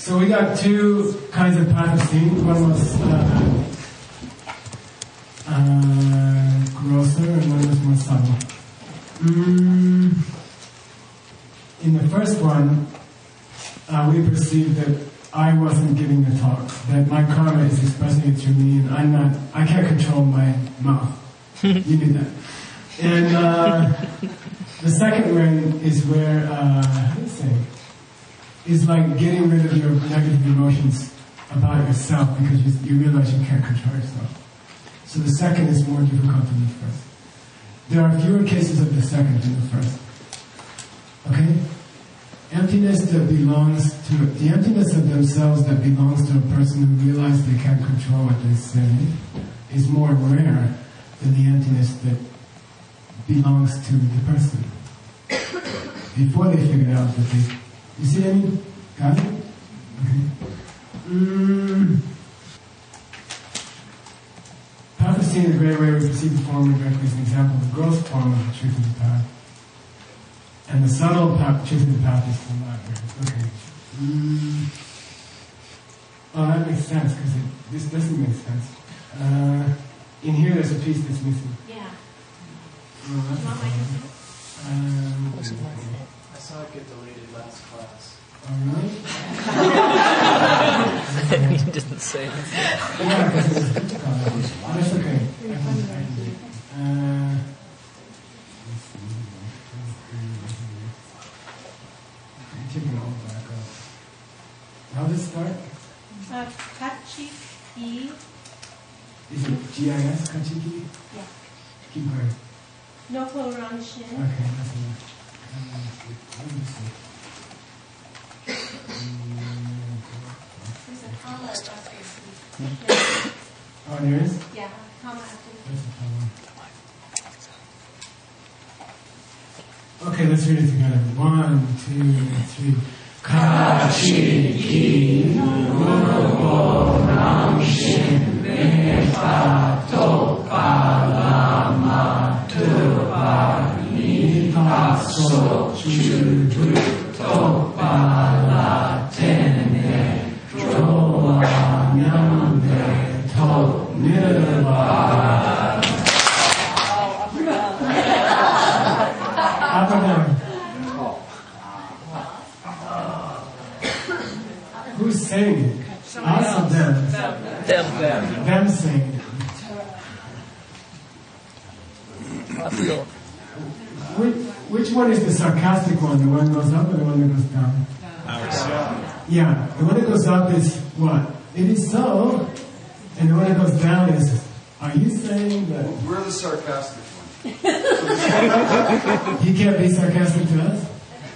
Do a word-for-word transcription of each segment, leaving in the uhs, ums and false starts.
So we got two kinds of path of seeing. One was uh, uh, grosser and one was more subtle. Mm, in the first one, uh, we perceived that I wasn't giving the talk, that my karma is expressing it through me, and I'm not, I can't control my mouth. You knew that. And uh, the second one is where, uh, how do you say, is like getting rid of your negative emotions about yourself because you, you realize you can't control yourself. So the second is more difficult than the first. There are fewer cases of the second than the first. Okay? Emptiness that belongs to, the emptiness of themselves that belongs to a person who realizes they can't control what they say is more rare than the emptiness that belongs to the person. Before they figured out that they, you see any? Got it? Okay. Mm. Path of seeing the great way we perceive the form directly is an example of the gross form of the truth of the path. And the subtle path, truth of the path is the latter. Okay. Mm. Oh, that makes sense, because this doesn't make sense. Uh, in here there's a piece that's missing. Yeah. Oh, that's Not my um, I saw it get deleted last class. Oh, really? He didn't say anything. Yeah, because it's difficult. Oh, that's okay. I can, I can do it. Uh, I'm taking it all back up. How does it start? Uh, Kachiki. Is it G I S, Kachiki? Yeah. Keep going. Noko Ranshin. Okay, that's enough. Um, let me see. There's a comma after C. Oh, there is? Yeah, comma after That's a problem. Okay, let's read it together. One, two, three. Kachiki Nubo Ramshin Mepa Topa Lama Tupa Nipaso Chudu Topa La Tene Droa Nyambe To Nirva. Up and down. Who's saying it? Us or them? Them. Them. Them saying it. I feel. Which, which one is the sarcastic one? The one that goes up or the one that goes down? Yeah, the one that goes up is what? It is so. And the one that goes down is, are you saying that? We're the sarcastic one. You can't be sarcastic to us?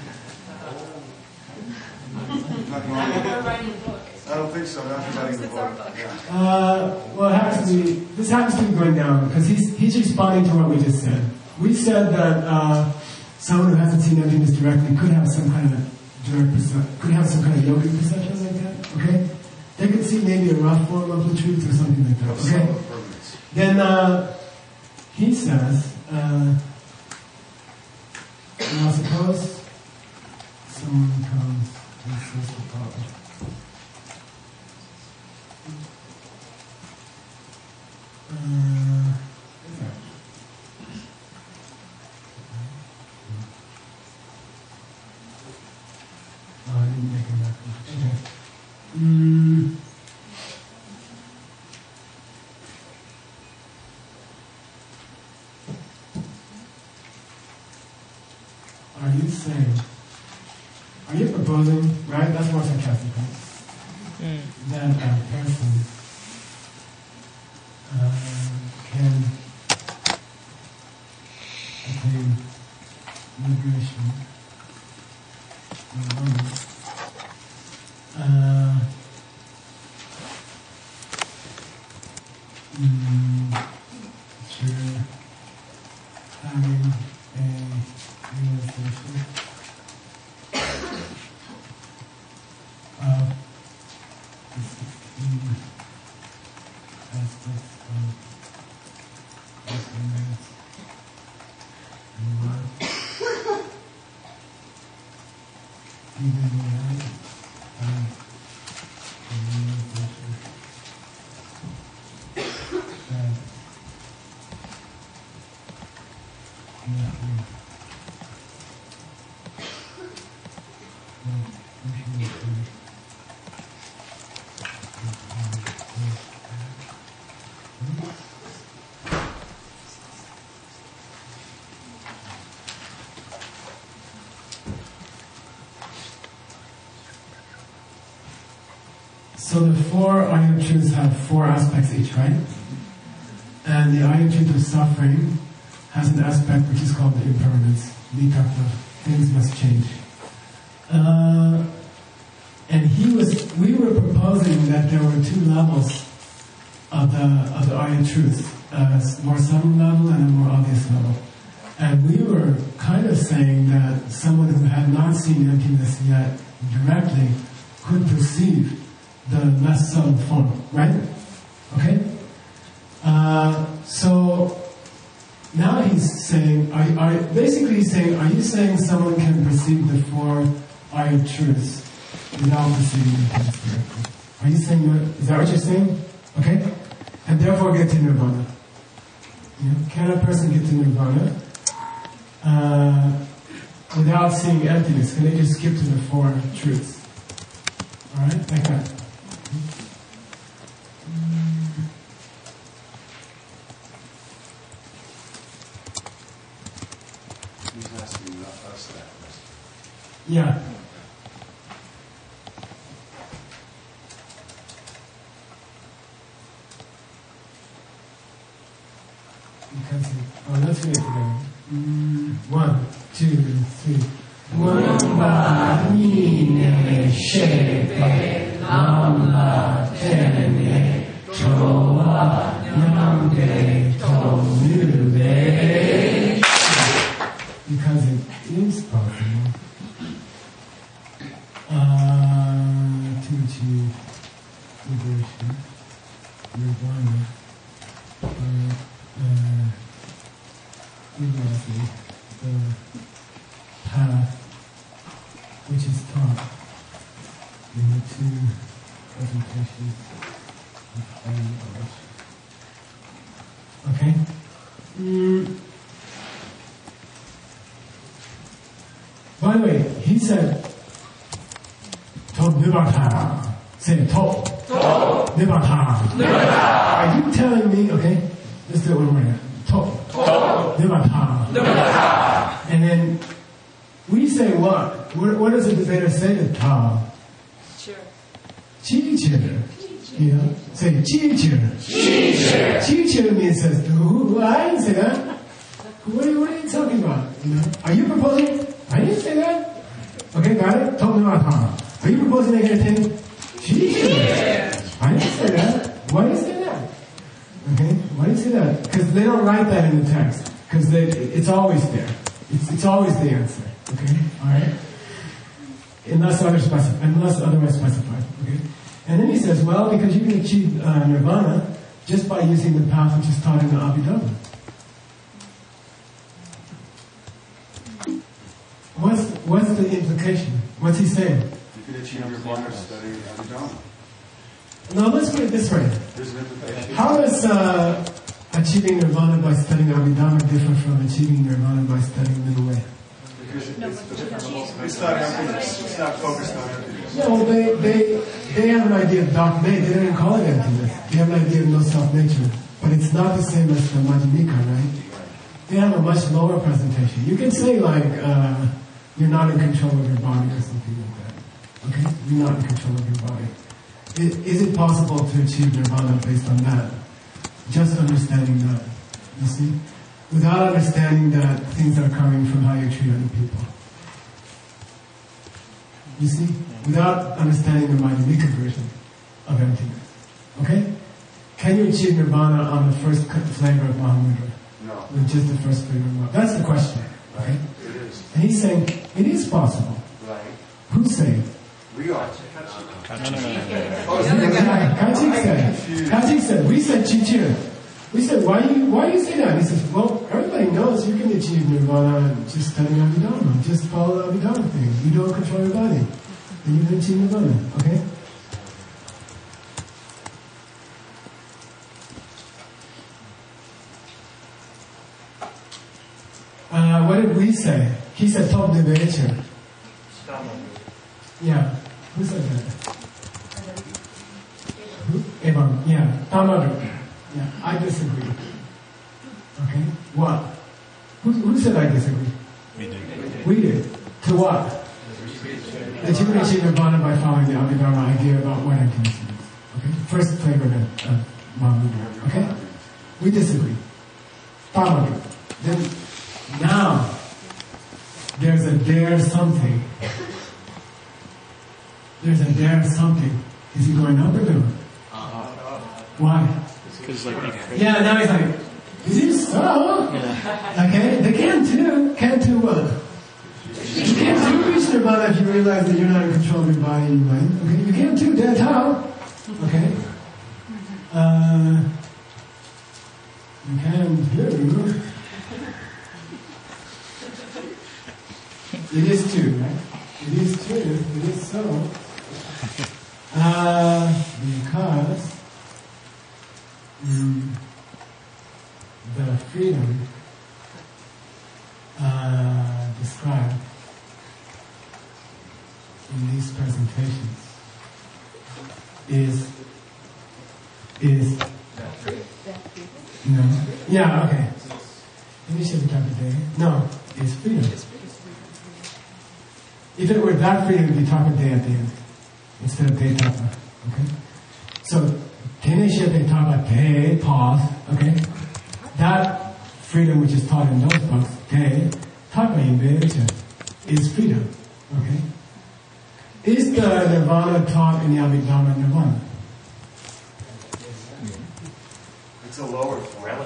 I don't think so, not writing the book. Uh, well, it happens to be, this happens to be going down because he's, he's responding to what we just said. We said that uh, someone who hasn't seen emptiness directly could have some kind of direct perception, could have some kind of yogic perception like that, okay? They could see maybe a rough form of the truth or something like that, okay? Then uh, he says, uh, now suppose someone comes and says the problem. Uh, oh, I didn't make it that much. Okay. Mm. Are you saying, are you proposing, right? That's more sarcastic, right? Mm. That a person uh, can attain liberation alone uh, mm, through having a realization of the sixteen So the four Aryan truths have four aspects each, right? And the Aryan truth of suffering has an aspect which is called the impermanence, vitakta. Things must change. Uh, and he was, we were proposing that there were two levels of the of the Aryan truth, a more subtle level and a more obvious level. And we were kind of saying that someone who had not seen emptiness yet directly could perceive the less subtle form, right? Okay? Uh, so now he's saying, are, are, basically he's saying, are you saying someone can perceive the four Aryan truths without perceiving emptiness directly? Are you saying that? Is that what you're saying? Okay? And therefore get to nirvana. You know, can a person get to nirvana uh, without seeing emptiness? Can they just skip to the four truths? Alright? Like that. He's asking us that question. Yeah. Because, oh, let's read it together. Mm, one, two, three. Wamba nine shepe lama tene toa namge tonube. Because it is possible uh, to achieve liberation, nirvana, uh, uh, exactly the path which is taught in the two presentations of higher knowledge. Okay? Mm. By the way, he said, Top Nibata. Say Top. Top. Nibata. Nibata. Are you telling me, okay, let's do it one more. Top. Top. Nibata. Nibata. And then we say what? What, what does the debater say to Ta? Sure. Chi-chir. You know, say chi-chir. Chi-chir. Chi-chir means says, who, I didn't say that. What are, you, what are you talking about? You know, are you proposing? I didn't say that. Okay, got it? Talk about Tom. Are you proposing to get a thing? Jesus! I didn't say that. Why do you say that? Okay, why do you say that? Because they don't write that in the text. Because it's always there. It's, it's always the answer. Okay, alright? Unless, other specif- unless otherwise specified. Okay? And then he says, well, because you can achieve uh, nirvana just by using the path which is taught in the Abhidhamma. What's, what's the implication? What's he saying? You can achieve your nirvana studying Abhidhamma. Now let's put it this way. There's an implication. How does uh, achieving nirvana by studying Abhidhamma differ from achieving nirvana by studying middle way? Because it's, it's not emptiness. It's not focused on emptiness. No, they, they, they have an idea of dark nature. They don't even call it emptiness. They have an idea of no self-nature. But it's not the same as the Madhyamika, right? They have a much lower presentation. You can say like, uh, you're not in control of your body or something like that. Okay? You're not in control of your body. Is, is it possible to achieve nirvana based on that? Just understanding that. You see? Without understanding that things are coming from how you treat other people. You see? Without understanding the Madhyamika version of emptiness. Okay? Can you achieve nirvana on the first flavor of Mahamudra? No. With just the first flavor of Mahamudra? That's the question. Okay? It is. And he's saying, it is possible. Right. Who's saying? We are. Oh, yeah, Kachik said. Kachik said. We said Chichir. We said, why do you why do you say that? He says, well, everybody knows you can achieve nirvana just studying Abhidhamma. Just follow the Abhidhamma thing. You don't control your body. And you can achieve nirvana. Okay? Uh, what did we say? He said, Top Devacha. Yeah. Who said that? Who? Evan. Yeah. Tamadu. Yeah. I disagree. Okay. What? Who, who said I disagree? We did. We did. To what? That you can achieve nirvana by following the Abhidharma idea about what emptiness is. We disagree. Probably. Then now there's a dare something. There's a dare something. Is he going up or down? Why? Because like you crazy. Yeah, now he's like, is it so? Okay, they can too. Can too what? You can't too reach nirvana if you realize that you're not in control of your body and your mind. Okay, you can too, that's how. Okay. Uh, you can too. It is too, right? It is too. It is so. Uh, because mm, the freedom uh, described in these presentations is is no yeah okay. Maybe should be talking today. No, is freedom. If it were that freedom, it'd be talking day at the end instead of day tapa. Okay, so tene shepe tapa day pause. Okay, that freedom which is taught in those books day tapa in Beirut is freedom. Okay. Is the nirvana taught in the Abhidhamma nirvana? It's a lower form.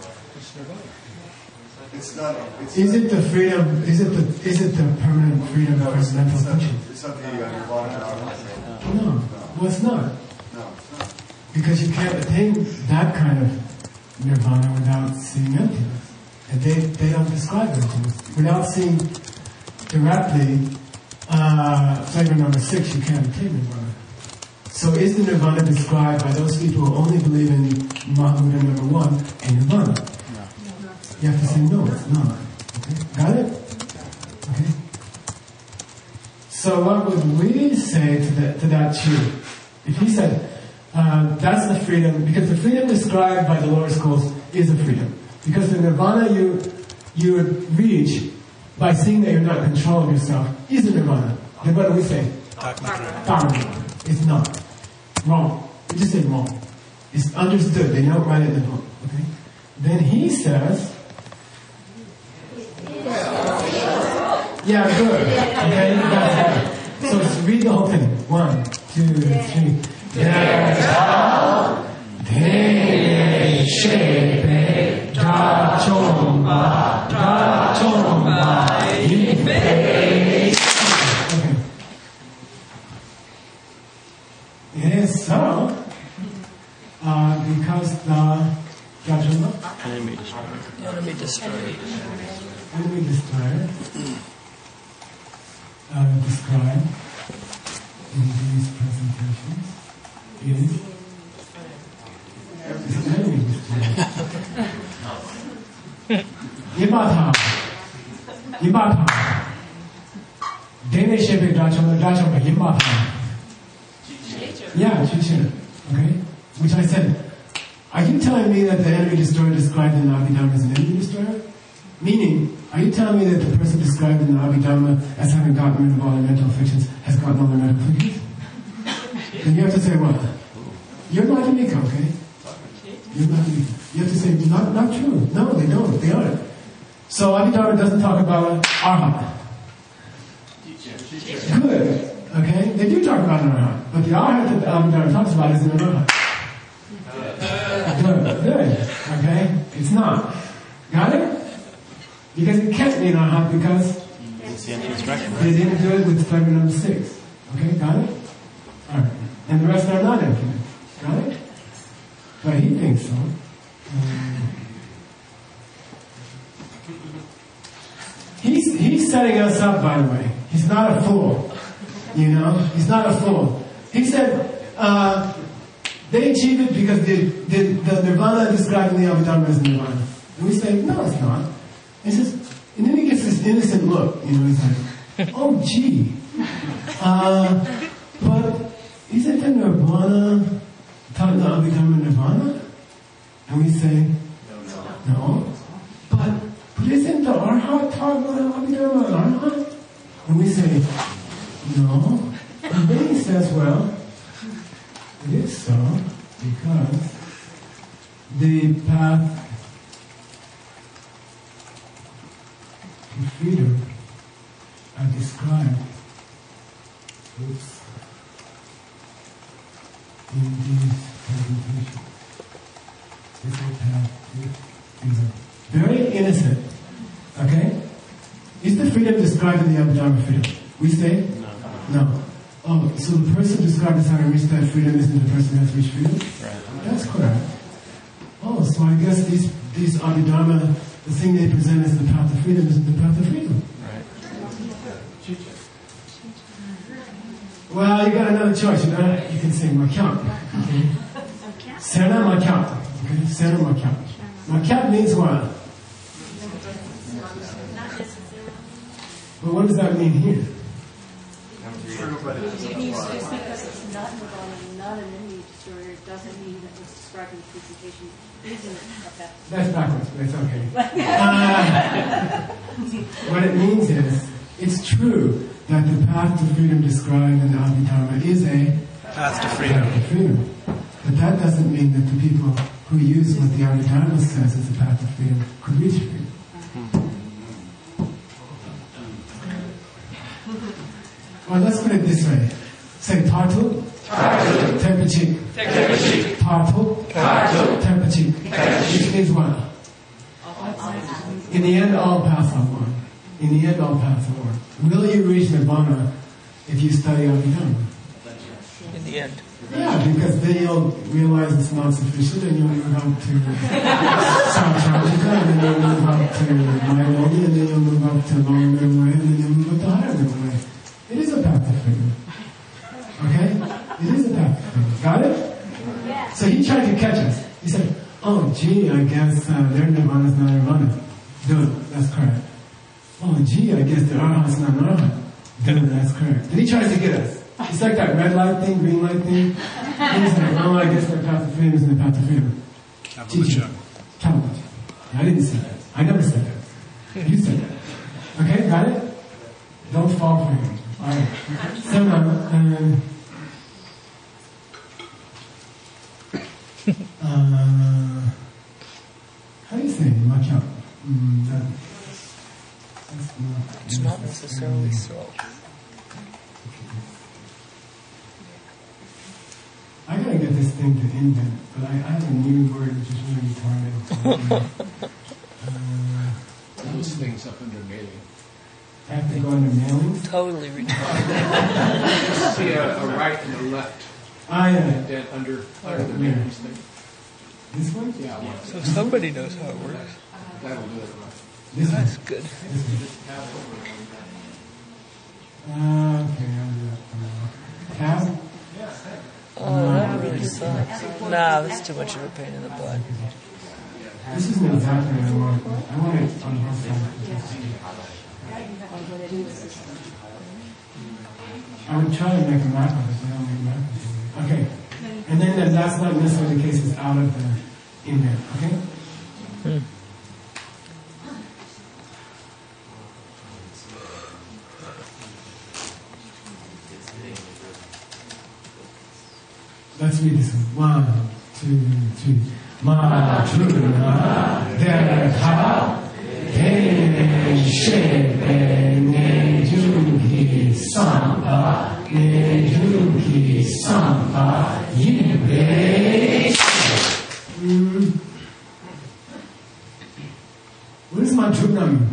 It's not. It's Is it the freedom? Is it the? Is it the permanent freedom no, from it's, mental it's not. function? It's not the uh, nirvana. No. Well, it's not. No, it's not. Because you can't attain that kind of nirvana without seeing emptiness, and they they don't describe emptiness without seeing directly. Uh, flavor number six, you can't attain nirvana. So is the nirvana described by those people who only believe in Mahamudra number one and nirvana? No. You have to say no, it's not. Okay, got it? Okay. So what would we say to that to that Jew? If he said uh, that's the freedom, because the freedom described by the lower schools is a freedom, because the nirvana you you would reach by seeing that you're not in control of yourself is a nirvana. Then what do we say? Dharma. It's not. Wrong. We just say wrong. It's understood. They don't write it in the book. Okay? Then he says, yeah, good. Okay? That's it. So let's read the whole thing. One, two, three. Da Te Shepe Da Chomba Da Chomba Ife. Okay. It is so uh, because the judgment Enemy destroyed. Enemy destroyed. enemy destroyer uh, described in these presentations is is enemy destroyer. Yibata. Yibata. Dene shepe dachama dachama yibata. Yeah, Chichira. Okay? Which I said, are you telling me that the enemy destroyer described in the Abhidhamma is an enemy destroyer? Meaning, are you telling me that the person described in the Abhidhamma as having gotten rid of all their mental afflictions has gotten all their mental afflictions? Then you have to say what? You're not unique, okay? You're not unique. You have to say, not, not true. No, they don't. They aren't. So Abhidhamma doesn't talk about arhat. Good. Okay? They do talk about an arhat. But the arhat that Abhidhamma talks about is an arhat. Good. Good. Okay? It's not. Got it? Because it can't be an arhat because they didn't do it with flavor number six. Okay? Got it? Alright. And the rest are not infinite. Got it? But he thinks so. Um, he's, he's setting us up, by the way. He's not a fool. You know? He's not a fool. He said, uh, they achieve it because the, the, the nirvana described in the Abhidhamma is nirvana. And we say, no, it's not. He says, and then he gets this innocent look. You know, he's like, oh, gee. Uh, but isn't the nirvana taught in the Abhidhamma nirvana? And we say, no. But, but isn't the arhat taught in the Abhidhamma arhat? And we say, no. And then he says, well, it is so because the path to freedom are described oops, in these presentations. This is path to freedom. Very innocent. Okay? Is the freedom described in the Abhidharma freedom? We say? No. No. Oh, so the person described as having reached that freedom isn't the person who has reached freedom? Right. That's correct. Oh, so I guess these these Abhidharma, the thing they present as the path of freedom isn't the path of freedom. Right. Well, you got another choice. You know, you can say Makyat. Okay? Sena Makyat. Okay? Sena Makyat. Makyat means what? But what does that mean here? True, but it's Just because it's not Nirvana and not an image disorder doesn't mean that what's described in the presentation isn't a path. That's backwards, but it's okay. Uh, what it means is, it's true that the path to freedom described in the Abhidharma is a path to path freedom. to freedom. But that doesn't mean that the people who use what the Abhidharma says as a path to freedom could reach freedom. Well, let's put it this way. Say Tartu, Tartu, Tempachik, Tempachik, Tartu, Tartu, Tempachik, which means what? In the end, all paths are one. In the end, all paths are one. Will you reach Nirvana if you study Abhidharma? In the end. Yeah, because then you'll realize it's not sufficient and you'll move up to Samtrajika, and then you'll move up to Mayavoni, and then you'll move up to lower middle way, and then you'll move up to higher middle way. It is a path to freedom. Okay? It is a path to freedom. Got it? Yeah. So he tried to catch us. He said, oh, gee, I guess uh, their nirvana is not nirvana. Dude, that's correct. Oh, gee, I guess their arhat is not arhat. Dude, that's correct. Then he tries to get us. It's like that red light thing, green light thing. He's like, oh, I guess their path to freedom is the path to freedom. Kapalucha. Kapalucha. I didn't say that. I never said that. You said that. Okay, got it? Don't fall for him. Alright. So now, um, uh, how do you say Makyat? Mm, that, that's not, It's not necessarily so. I gotta get this thing to indent, but I, I have a new word which is really retarded. uh, Those things up under mailing. I have to go under mailing? Totally retarded. You see a, a right and a left, Ah, yeah. and then under, under the mailings thing. This one? Yeah, one. So somebody knows how it works. That'll do it. This one? That's good. This one. Uh, okay, I'll do that for now. Tab? Oh, that really sucks. Nah, that's too much of a pain in the butt. This isn't exactly what I want. I want it on both sides. I would try to make a map of it, but I don't make a map of it. Okay. And then that- that's not necessarily the case, it's out of the in there. Okay? Hmm. Let's read this one. One, two, three. Ma Chuna Derka Ten Shepe Nejuki Sampa Nejuki Sampa Yinbe. Mm. What does Manchuna mean?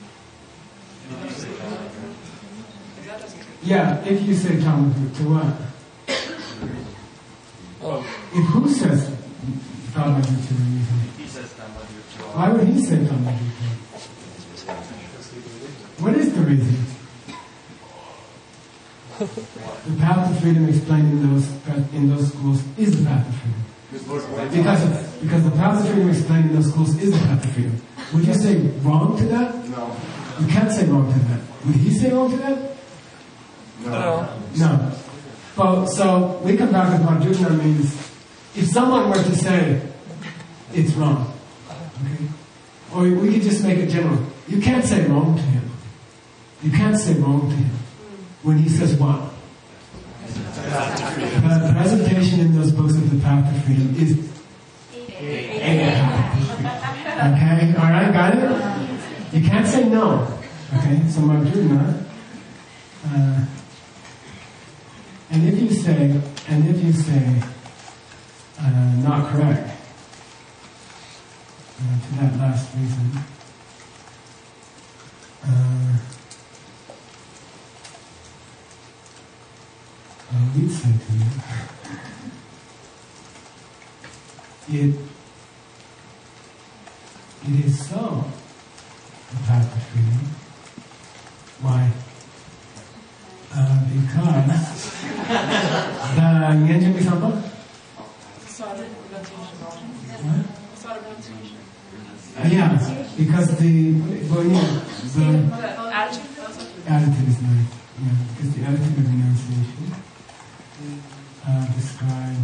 Yeah, if you say Talmud, to what? Oh, If who says Talmud to the reason? He says Kapalucha. Why would he say Talmud? What is the reason? The path to freedom explained in those in those schools is the path to freedom. Because of, because the path to freedom explained in those schools is the path to freedom. Would you say wrong to that? No. You can't say wrong to that. Would he say wrong to that? no. No. Well, so we come back to Parjuna means if someone were to say it's wrong, okay, or we could just make it general. You can't say wrong to him. You can't say wrong to him when he says what? The presentation in those books of the path to freedom is say no. Okay, so Madhurna. Uh, and if you say, and if you say, uh, not correct, uh, to that last reason, uh, uh, we'd say to you, it, it is so, the path of freedom. Why? Uh, because the Nyanjan example? What? Uh, yeah, because the well, yeah, the attitude is nice. Yeah, because the attitude of renunciation uh, described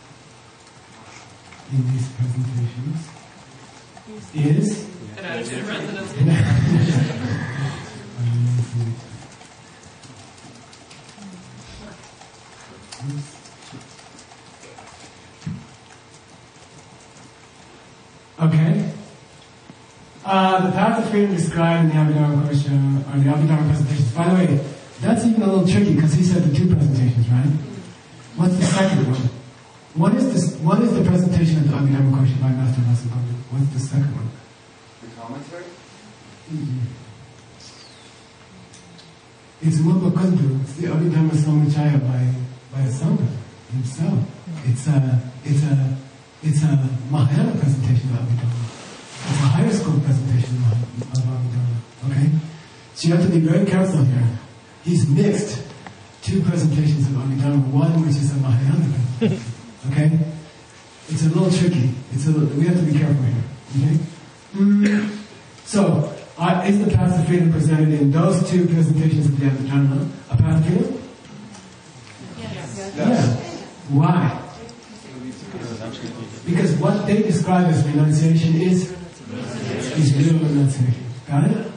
in these presentations is an attitude of renunciation. Okay. Uh, the path of freedom described in the Abhidharma Kosha, or the Abhidharma presentations. By the way, that's even a little tricky because he said the two presentations, right? What's the second one? What is this? What is the presentation of the Abhidharma Kosha by Master Vasubandhu? What's the second one? The commentary? Mm-hmm. It's Mupakundu. It's the Abhidharma Samachaya by by a Sangha himself. It's a it's a it's a Mahayana presentation of Abhidharma. It's a higher school presentation of Abhidharma. Okay, so you have to be very careful here. He's mixed two presentations of Abhidharma. One which is a Mahayana presentation. Okay, it's a little tricky. It's a little, we have to be careful here. Okay, mm. so. Uh, is the path of freedom presented in those two presentations of the Abhidharma a path of freedom? Yes. Yeah. Why? Because what they describe as renunciation is is real renunciation. Got it?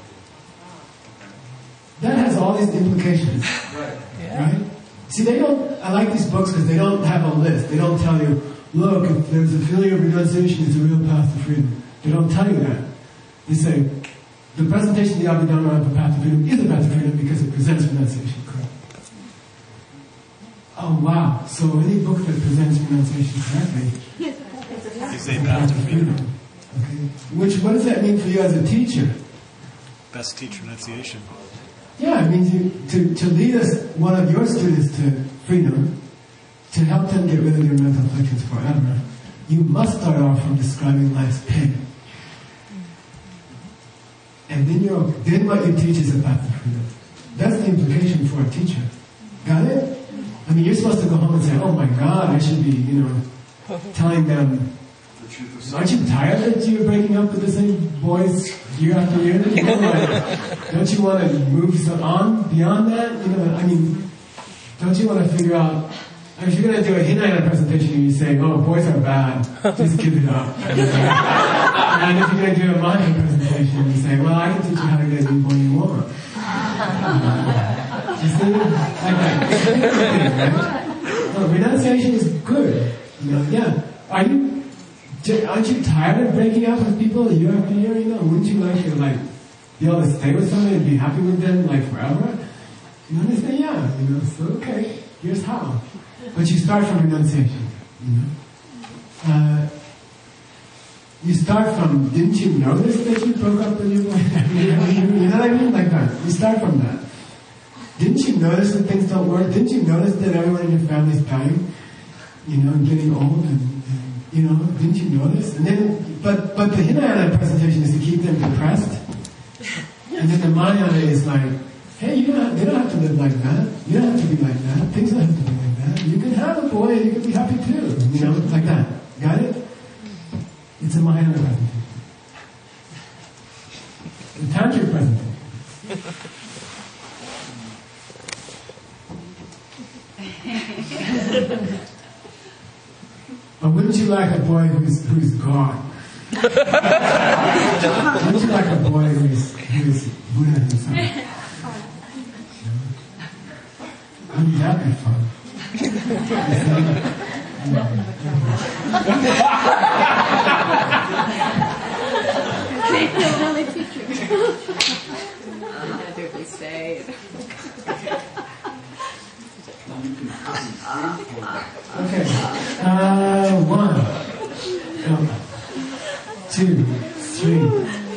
That has all these implications. Right. Right? See, they don't, I like these books because they don't have a list. They don't tell you, look, if there's a feeling of renunciation, it's a real path to freedom. They don't tell you that. They say, the presentation of the Abhidharma of the path to freedom is a path to freedom because it presents renunciation, correct? Oh wow, so any book that presents renunciation correctly Is a path to freedom. Okay. Which, what does that mean for you as a teacher? Best teach renunciation. Yeah, it means you, to, to lead us, one of your students to freedom, to help them get rid of their mental afflictions forever, you must start off from describing life's pain. And then you're, then what you teach is a path to freedom. That's the implication for a teacher. Got it? I mean, you're supposed to go home and say, oh my God, I should be, you know, telling them, The truth of aren't you tired that you're breaking up with the same boys year after year? You know, like, don't you want to move so on beyond that? You know, I mean, don't you want to figure out, if you're going to do a Hinayana presentation and you say, oh, boys are bad, just give it up. And if you're going to do a Mahayana presentation and you say, well, I can teach you how to get any boy you want. Uh, you see? Like that. No, renunciation is good. You know, yeah. Are you, aren't you tired of breaking up with people year after year? You know, wouldn't you like to like be able to stay with somebody and be happy with them like forever? You know, they say, yeah. You know, so okay, here's how. But you start from renunciation. You know, uh, you start from. Didn't you notice that you broke up with your wife? You know what I mean? Like that. You start from that. Didn't you notice that things don't work? Didn't you notice that everyone in your family is dying? You know, and getting old, and, and you know, didn't you notice? And then, but but the Hinayana presentation is to keep them depressed, and then the Mahayana is like, hey, you don't have, they don't have to live like that. You don't have to be like that. Things don't have to be like that. You can have a boy, and you can be happy too. You know, like that. Got it? It's a Mahayana presentation. The Tantric presentation. But wouldn't you like a boy who's who's gone? Wouldn't you like a boy who's who's Buddha himself? Wouldn't that be fun? They feel really teaching. They stayed. Okay. Uh, one, um, two, three.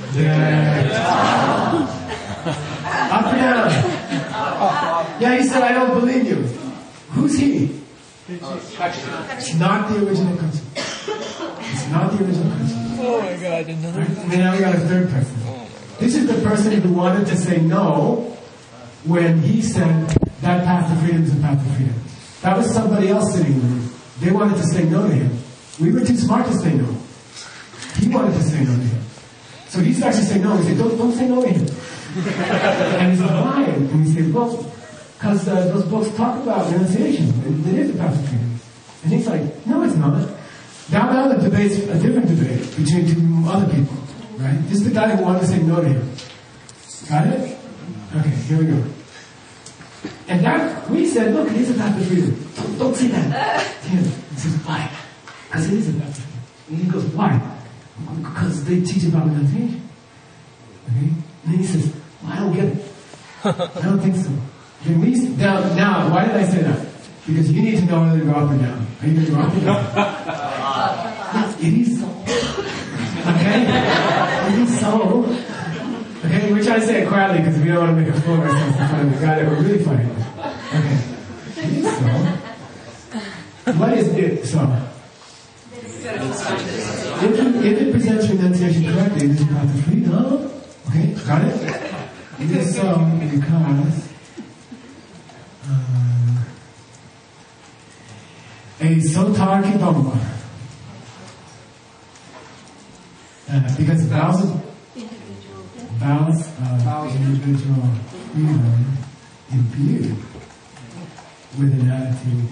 Yeah. Up and down. Yeah, he said, I don't believe you. Who's he? It's not the original Kachi. It's not the original Kachi. Oh my God, another. And now we got a third person. This is the person who wanted to say no when he said that path to freedom is a path to freedom. That was somebody else sitting in the room. They wanted to say no to him. We were too smart to say no. He wanted to say no to him. So he's actually saying no. He said, don't, don't say no to him. And he said, why? And we said, well, because uh, those books talk about renunciation. It, it is a path to freedom. And he's like, no, it's not. Now, now the debate's a different debate between two other people, right? This is the guy who wanted to say no to him. Got it? Okay, here we go. And that, we said, look, it is a path to freedom. Don't, don't say that to him. He says, why? Because it is a path to freedom. And he goes, why? Because they teach about renunciation. Okay? And then he says, well, I don't get it. I don't think so. Then we, now, now, why did I say that? Because you need to know whether to go up or down. Are you going to go up or down? Yes, it is so. Okay? It is so. Okay, we're trying to say it quietly because we don't want to make a fool of ourselves in front of the guy that we're really fighting with. Okay. It is so. What is it so? If it, if it presents renunciation correctly, it is about the freedom. Okay, got it? It is so because uh, a sotarki dhamma. Uh, because vows of vows of individual freedom imbued with an attitude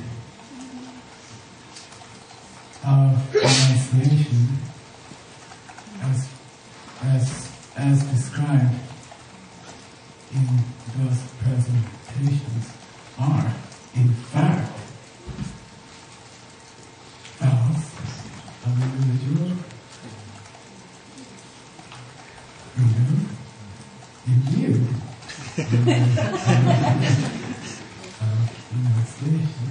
of renunciation as, as, as described in those presentations are, in fact, vows of individual freedom imbued with an attitude of renunciation.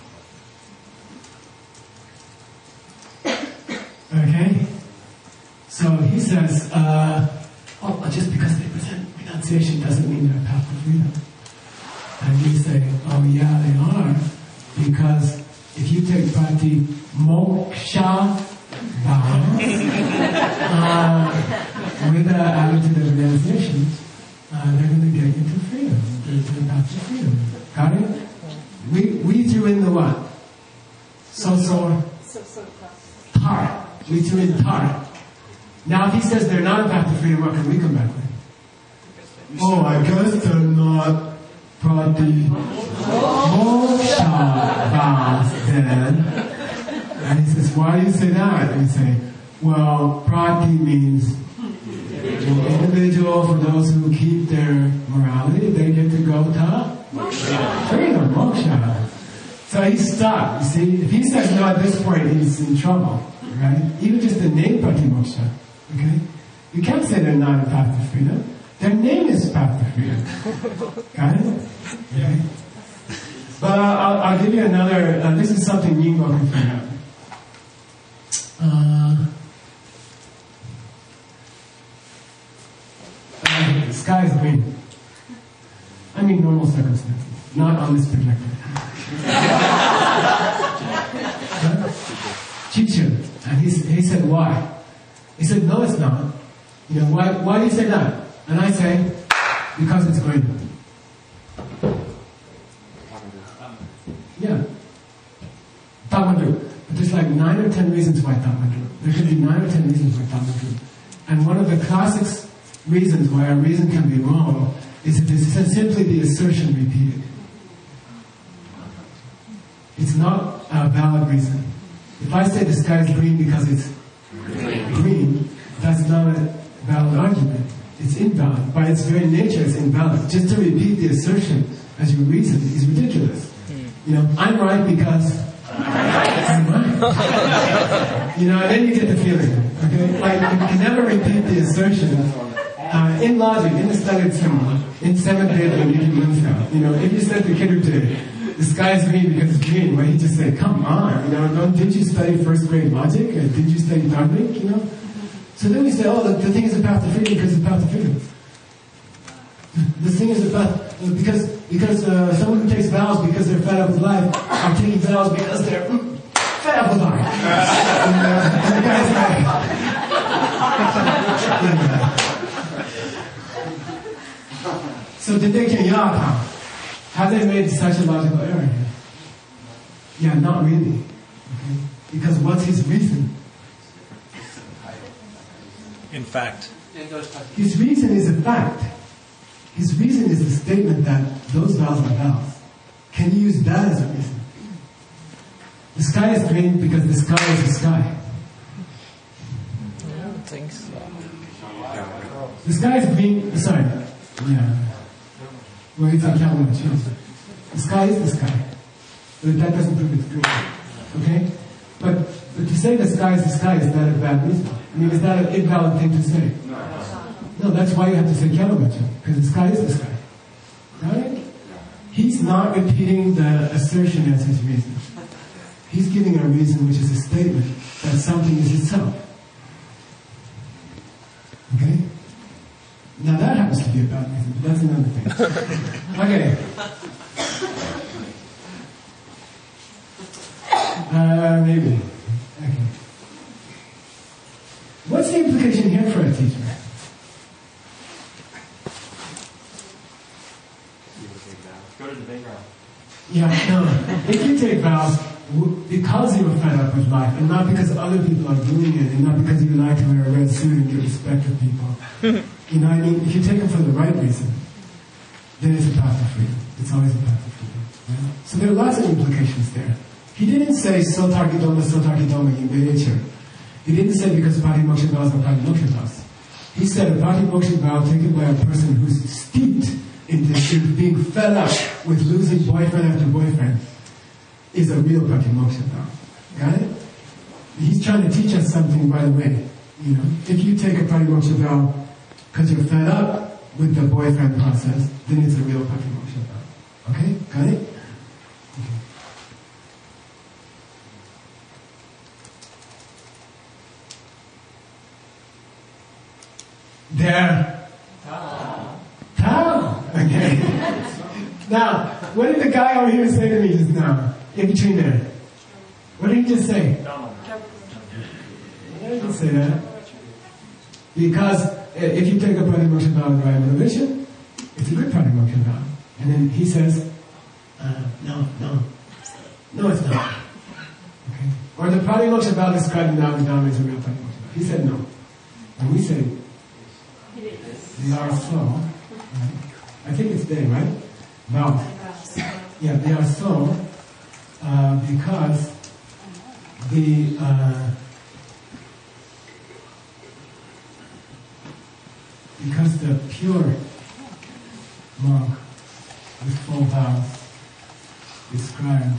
Okay? So he says, uh, oh, just because they present renunciation doesn't mean they're a path to freedom. And we say, oh yeah, they are, because if you take prati moksha vows uh, with the attitude of renunciation, uh, they're going to get into freedom. They're to the path to freedom. Got it? We, we threw in the what? So, so, tar. We threw in tar. Now, if he says they're not a path to freedom, what can we come back with? Oh, I guess they're not prati moksha vows then. And he says, why do you say that? And we say, well, prati means individual, for those who keep their morality, they get to go to freedom, moksha. So he's stuck, you see. If he says no at this point, he's in trouble, right? Even just the name prati moksha, okay? You can't say they're not a path to freedom. Their name is path to freedom. Got it? Okay. But uh, I'll, I'll give you another, uh, this is something Ningbo can figure out. Uh, uh, the sky is green. I mean normal circumstances, not on this projector. Chichu, and he, he said, why? He said, no, it's not. You know, why, why do you say that? And I say, because it's green. Yeah. Tamandu. But there's like nine or ten reasons why Tamandu. There could be nine or ten reasons why Tamandu. And one of the classic reasons why a reason can be wrong is if it's simply the assertion repeated. It's not a valid reason. If I say the sky is green because it's green, green that's not a valid argument. It's invalid. By its very nature, it's invalid. Just to repeat the assertion as your reason is ridiculous. You know, I'm right because I'm right. You know, and then you get the feeling. Okay? Like, you can never repeat the assertion Uh, in logic, in the standard symbol, in seventh day of Newton Moonstone, you know, if you said to Kirute, the sky is green because it's green, well, he just say, come on, you know, don't, didn't you study first grade logic? Or did you study Darwin, you know? So then we say, oh, the, the thing is a path to freedom because it's a path to freedom. The thing is about because because uh, someone who takes vows because they're fed up with life are taking vows because they're mm, fed up with life. and, uh, and the guy's like, so did they can yaka? Have they made such a logical error here? Yeah, not really. Okay? Because what's his reason? In fact. His reason is a fact. His reason is the statement that those vows are vows. Can you use that as a reason? The sky is green because the sky is the sky. I don't think so. The sky is green, sorry, yeah. Well, it's a Calvin choose. The sky is the sky. But that doesn't prove it's green. Okay? But, but to say the sky is the sky, is that a bad reason? I mean, is that an invalid thing to say? No, that's why you have to say Kyamabacha, because the sky is the sky. Right? He's not repeating the assertion as his reason. He's giving a reason which is a statement that something is itself. Okay? Now that happens to be a bad reason, but that's another thing. Okay. Uh, maybe. Okay. What's the implication here for a teacher? Go to the background. Yeah, no. If you take vows because you were fed up with life, and not because other people are doing it, and not because you like to wear a red suit and get respect of people. You know what I mean? If you take them for the right reason, then it's a path to freedom. It's always a path to freedom. Yeah? So there are lots of implications there. He didn't say sotakidoma, sotakidoma, yuberecher. He didn't say because patimoksha vows are patimoksha vows. He said a patimoksha vow taken by a person who's steeped in this, in being fed up with losing boyfriend after boyfriend is a real patimoksha vow. Got it? He's trying to teach us something right away. You know, if you take a patimoksha vow because you're fed up with the boyfriend process, then it's a real patimoksha vow. Okay? Got it? Okay. There. Tao. Okay. Now, what did the guy over here say to me just now? In between there. What did he just say? Why did he say that? Because if you take a patimoksha vow in the right motivation, it's a good patimoksha vow. And then he says, uh, no, no. No, it's not. Okay. Or the patimoksha vow described in the Abhidhamma is a real patimoksha vow. He said no. And we say, they are so. Right? I think it's they, right? No. Yeah, they are so uh, because the uh, because the pure monk with full vows described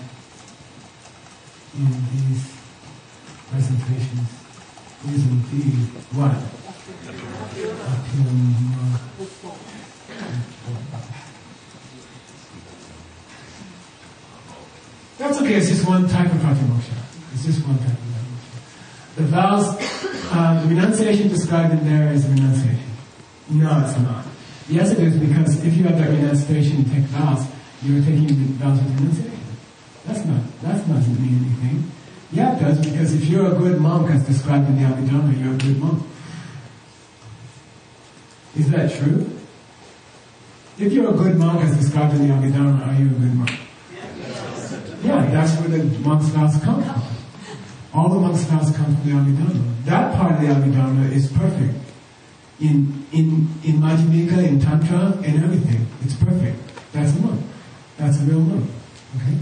in these presentations is indeed what? A pure monk. That's okay, it's just one type of patimoksha. It's just one type of patimoksha. The vows, uh, the renunciation described in there is renunciation. No, it's not. Yes, it is, because if you have that renunciation and take vows, you're taking the vows of renunciation. That's not, that doesn't mean anything. Yeah, it does, because if you're a good monk as described in the Abhidhamma, you're a good monk. Is that true? If you're a good monk as described in the Abhidhamma, are you a good monk? Yeah, that's where the monk's vows come from. All the monk's vows come from the Abhidhamma. That part of the Abhidhamma is perfect. In in in Majjhimika, in Tantra, in everything. It's perfect. That's a monk. That's a real monk. Okay?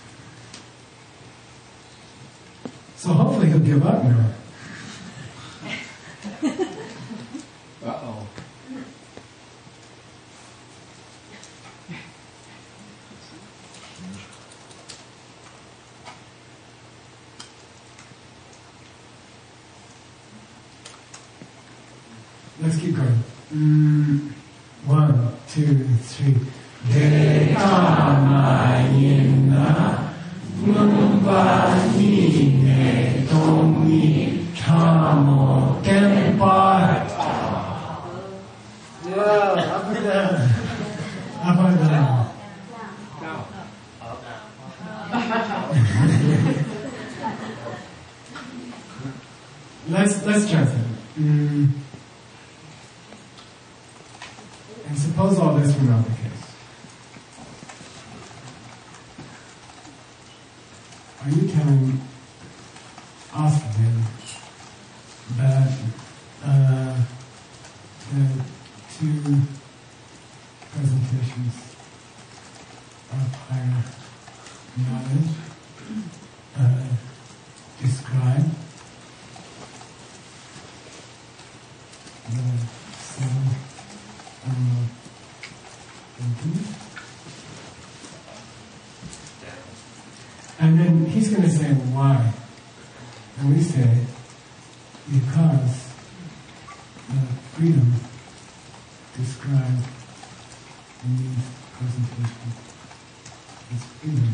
So hopefully he'll give up now. Uh-oh. Let's keep going. Mm, one, two, three. Dekamayina Mumbanine Tomi Chamo Tempa. Yeah, up and down. Up and down. let's let's translate. Mm. And suppose all this were not the case. Are you telling us then that uh, the two presentations of higher knowledge uh, describe the seven unknown entities? And then he's going to say why. And we say, because the freedom described in these presentations is freedom.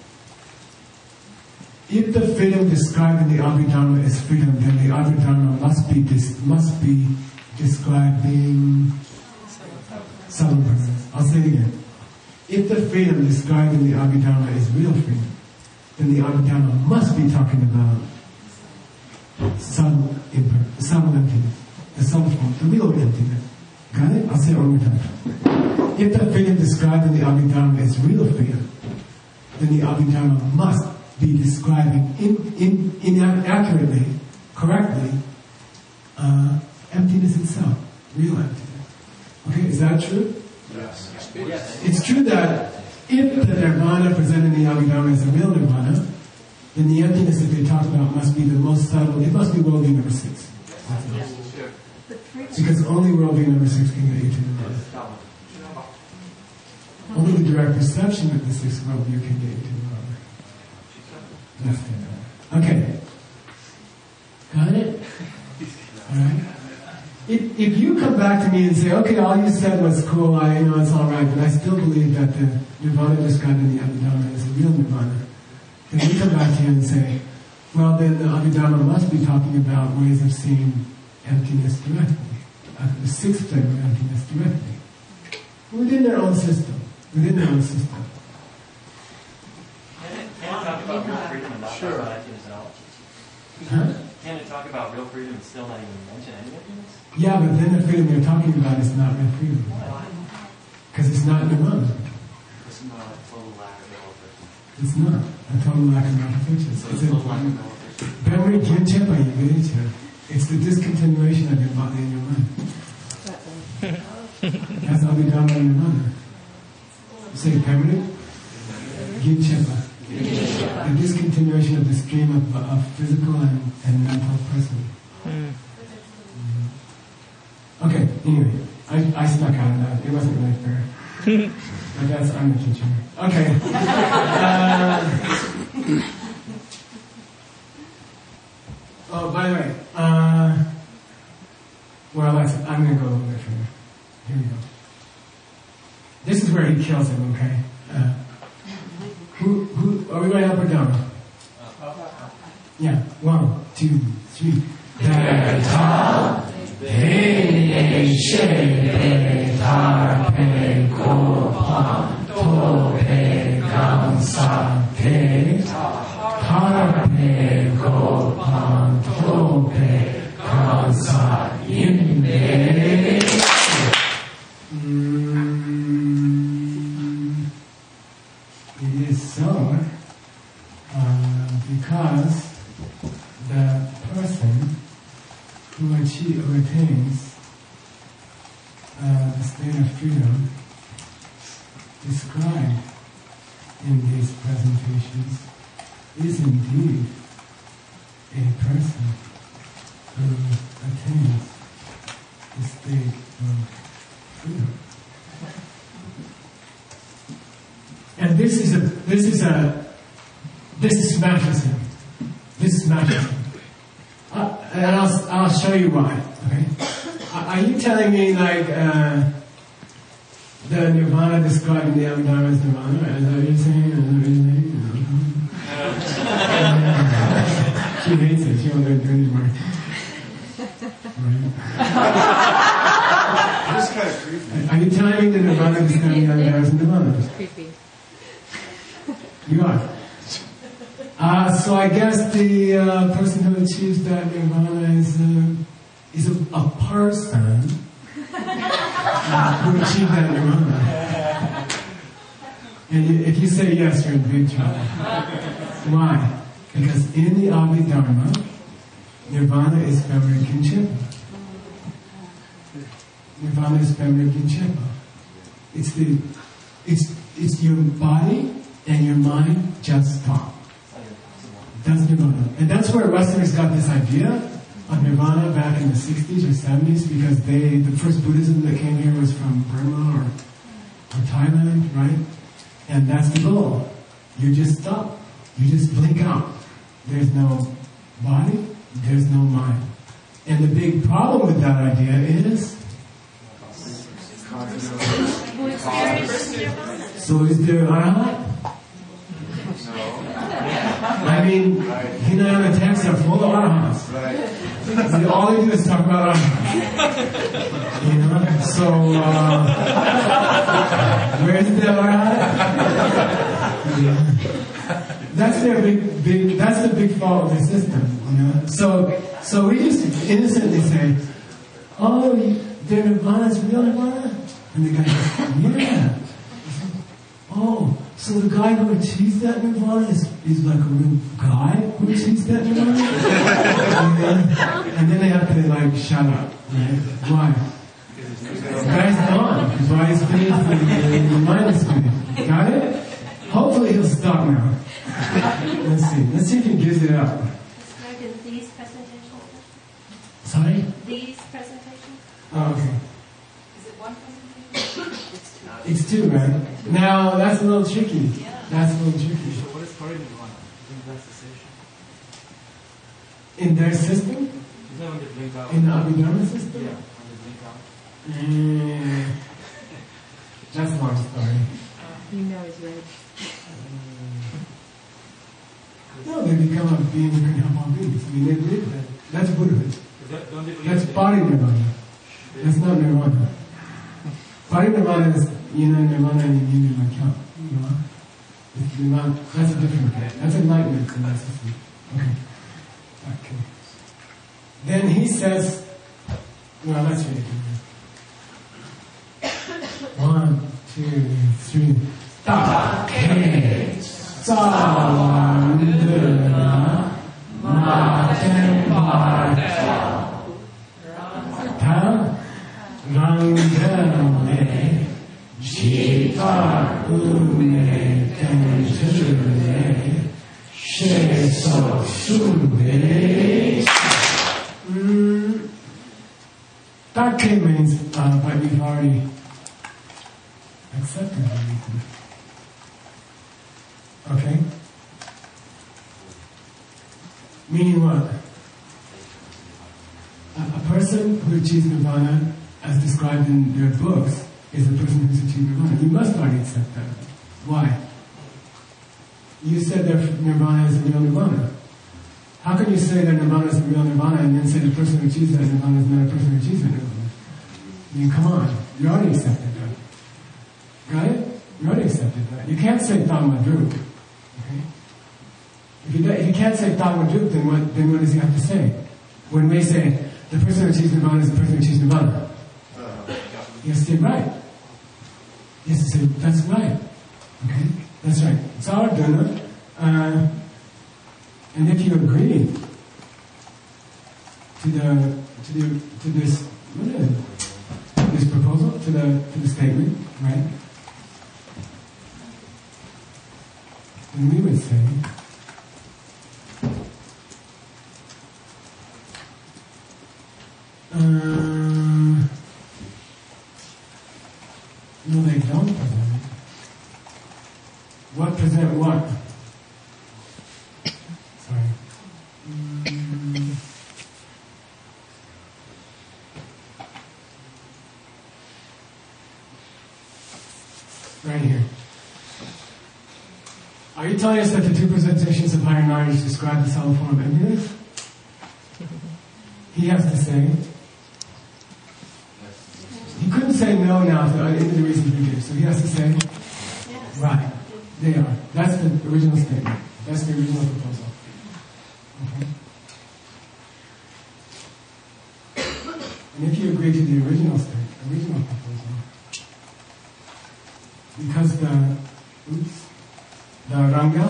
If the freedom described in the Abhidharma is freedom, then the Abhidharma must be dis- must be described being subtle. I'll say it again. If the freedom described in the Abhidharma is real freedom, then the Abhidharma must be talking about subtle, imper- subtle emptiness, the subtle form, the real emptiness. Got it? I'll say it one more time. If the freedom described in the Abhidharma is real freedom, then the Abhidharma must be describing in, in, inaccurately, correctly, uh, emptiness itself, real emptiness. Okay, is that true? Yes. Yes. It's true that if the nirvana presented in the Abhidharma is a real nirvana, then the emptiness that they talk about must be the most subtle, it must be worldview number six. Because only worldview number six can get you to nirvana. Only the direct perception of the sixth worldview can get you to nirvana. That's it. Okay. Got it? Alright? If, if you come back to me and say, okay, all you said was cool, I you know it's all right, but I still believe that the nirvana described in the Abhidharma is a real nirvana, then we come back to you and say, well, then the Abhidharma must be talking about ways of seeing emptiness directly, uh, the sixth flavor of emptiness directly, within their own system, within their own system. Can it, can it talk about real freedom and not Sure. talk about emptiness at all? Huh? Can it talk about real freedom and still not even mention any emptiness? Yeah, but then the freedom you're talking about is not real freedom. Because it's not nirvana. It's not a total lack of real It's not a total lack of manifestation. So It's it's a a lack of real memory kinchepa you get into. It's the discontinuation of your body and your mind. That's Abhidharma and nirvana. Say memory kinchepa. The discontinuation of the stream of, of physical and, and mental person. Mm. Okay, anyway, I, I snuck out of that. It wasn't really fair. I guess I'm the teacher. Okay. Uh, oh, by the way, uh, well, let's, I'm going to go a little bit further. Here we go. This is where he kills him, okay? Uh, who, who, are we going up or down? Yeah, one, two, three. Deta, Pe, She, Pe, Tar, Pe, Ko, Pa, To, Pe, Gam, Sa, Pe, Tar, Pe, Ko, Pa, To, Pe, Gam, Sa, Yin, Pe. It is so uh, because the person who achieves or attains uh, the state of freedom described in these presentations is indeed a person who attains the state of freedom. And this is a, this is a, this is Smashism. This is Smashism. Uh, and I'll, I'll show you why, okay? Are are you telling me like uh, the nirvana described in the Abhidharma is nirvana? Is that what you're saying? Is that what you're saying? She hates it. She won't do it anymore. Right. It's kind of creepy. Are you telling me the nirvana described in the Abhidharma is nirvana? Creepy. You are. Uh, so I guess the uh, person who achieves that nirvana is, uh, is a, a person uh, who achieved that nirvana. And you, if you say yes, you're in big trouble. Why? Because in the Abhidharma, nirvana is Femra Kinchipa. Nirvana is Femra Kinchipa. It's the, it's, it's your body and your mind just stop. That's nirvana. And that's where Westerners got this idea of nirvana back in the sixties or seventies, because they, the first Buddhism that came here was from Burma or, or Thailand, right? And that's the goal. You just stop. You just blink out. There's no body, there's no mind. And the big problem with that idea is, Who experienced nirvana? so is there arahat? I mean, Hinayana texts are full of arahats. Right. All they do is talk about arahats. You know? So, uh, where's the arahat? Yeah. That's their big, big, that's the big fault of their system, you know? So, so we just innocently say, oh, their nirvana is real nirvana? And the guy goes, yeah. Oh, so the guy who achieves that nirvana is, is like a real guy who achieves that nirvana? and, then, and then they have to like shut up, right? Why? The guy's gone. His body's finished, and the mind is finished. Got it? Hopefully he'll stop now. Let's see. Let's see if he gives it up. Described in these presentations. Sorry? These presentations. Oh, okay. Is it one presentation? It's two, right? Now, that's a little tricky. That's a little tricky. So what is parinirvana? I think that's the station. In their system? Is that when they blink out? In the Abhidharma system? Yeah, when they blink out. Mm, that's a long story. You know he's right. No, they become a being who can help all beings. I mean, they live that. That's Buddhahood. Is that, don't they believe That's that- parinirvana. That's not nirvana. Parinirvana is, you know, nirvana and you need my count. You know? It's nirvana, that's a different thing. That's enlightenment in that system. Okay. Okay. Then he says, well, let's read it. One, two, three. Take Sawandana Matemparta Ta Rangane Jita Une Tenjune Sheso Sunde. Take means, uh, but we've already accepted everything. Okay? Meaning what? A, a person who achieves nirvana, as described in their books, is a person who's achieved nirvana. You must already accept that. Why? You said that nirvana is a real nirvana. How can you say that nirvana is a real nirvana and then say the person who achieves that nirvana is not a person who achieves that nirvana? I mean, come on. You already accepted that. Got it? You already accepted that. You can't say Dhamma Dhruv. Okay? If you, if you can't say Dhamma Dhruv, then what, then what does he have to say? When we say the person who achieves nirvana is the person who achieves nirvana, he has to say right. He has to say, that's right. Okay? That's right. It's our dana. Uh, and if you agree to the to the to this what is it? This proposal, to the to the statement, right? Then we would say, uh, no, they don't present it. What present what? Sorry. Mm. telling us that the two presentations of higher knowledge describe the solid form of emptiness? He has to say. He couldn't say no now to any of the reasons we gave, so he has to say, Yes. right, they are. That's the original statement. That's the original proposal. Okay? And if you agree to the original state, original proposal, because the, oops, the Ranga,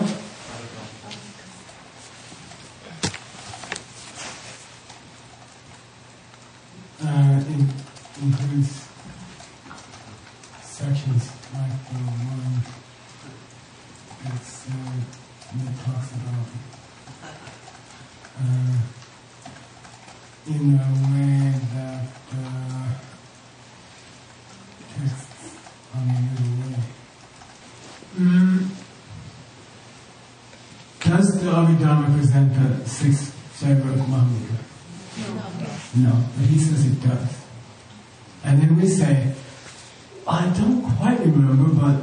uh, in, includes sections like the one that's, uh, that talks about uh, in a way that uh, texts on a little way. Mm. Does the Abhidhamma present the sixth flavor of Mahamudra? No. No, but he says it does. And then we say, I don't quite remember, but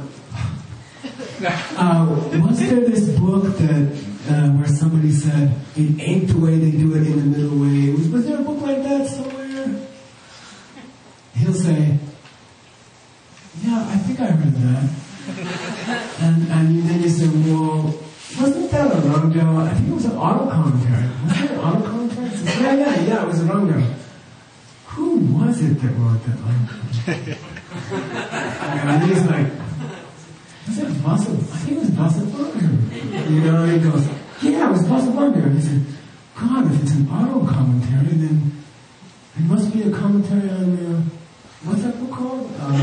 uh, was there this book that uh, where somebody said it ain't the way they do it in the middle way? Was, was there a book like that somewhere? He'll say, yeah, I think I heard that. and, and then you say, well, wasn't that a Ranga? I think it was an auto commentary. Was it an auto commentary? He says, yeah, yeah, yeah, it was a Ranga. Who was it that wrote that language? And he's like, was it Vasa? I think it was Vasavanga. You know, and he goes, yeah, it was Vasavanga. And he said, God, if it's an auto commentary, then it must be a commentary on, uh, what's that book called? Uh,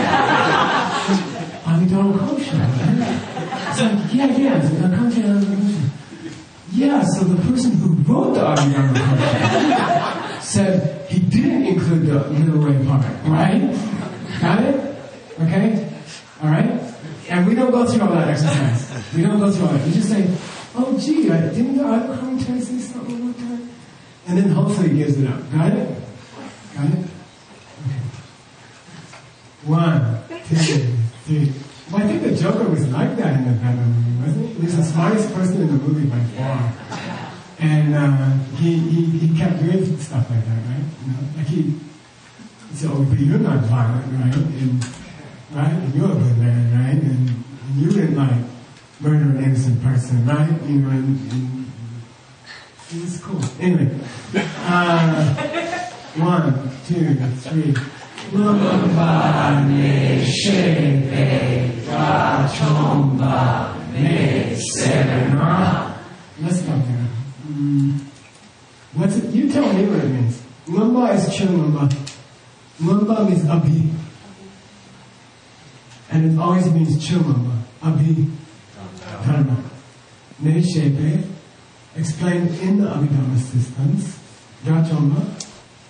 Abhidhamma Kosha, right? It's like, yeah, yeah, it's a commentary on Abhidhamma Kosha. Yeah, so the person who wrote the Abhidhamma Kosha said he didn't include the middle way part, right? Got it? Okay? Alright? And we don't go through all that exercise. We don't go through all that. We just say, oh gee, I, didn't the other commentary say something one time? And then hopefully he gives it up. Got it? Got it? Okay. One, two, three. Well, I think the Joker was like that in the Venom movie, wasn't he? He was the smartest person in the movie by far. And uh, he, he he kept doing stuff like that, right? You know, like he, he said, oh, but you're not violent, right? And, right? And you're a good man, right? And, and you didn't like murder an innocent person, right? You know, and, and it was cool. Anyway, uh, one, two, three. Lumba ne shebe ra chomba ne sevena. Let's stop there. Mm. What's it? You tell me what it means. Lumba is chumba. Lumba means abhi. And it always means chumba. Abhi dharma. Ne shebe, explained in the Abhidhamma systems. Ra chomba.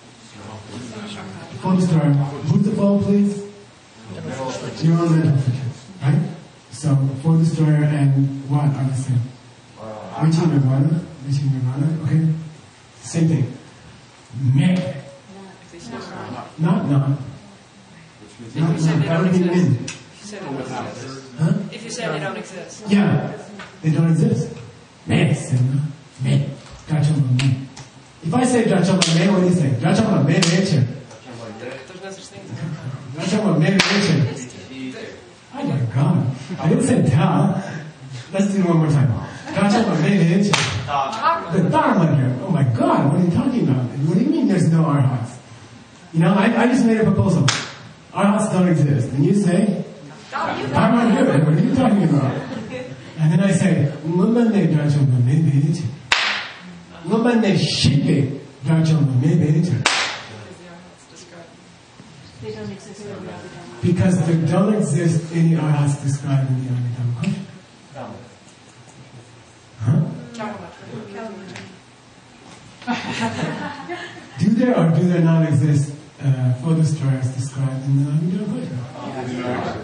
For the story. Who's the fall, please? Your own mental features, right? So, for the story and what are the same? Reaching nirvana, reaching nirvana, okay? Same thing. Me. Not not. Not not. That would be min. Huh? If you say they don't exist. Yeah, they don't exist. Me, sinna, me. Drachama me. If I say drachama me, what do you say? Drachama me nature. There's no such thing. Drachama me nature. Oh my God! I didn't say ta. Let's do it one more time. Drachama me nature. The dharma here. Oh my God! What are you talking about? What do you mean there's no arhats? You know, I, I just made a proposal. Arhats don't exist, and you say. Dharma here. What are you talking about? And then I say, Lumane Drachama me nature. Lumane shibe Drachama me nature. They don't exist in the Abhidhamma. Because there don't exist any arhats described in the Abhidhamma Kosha. Huh? Do there or do there not exist uh, photo stories described in the Abhidhamma Kosha?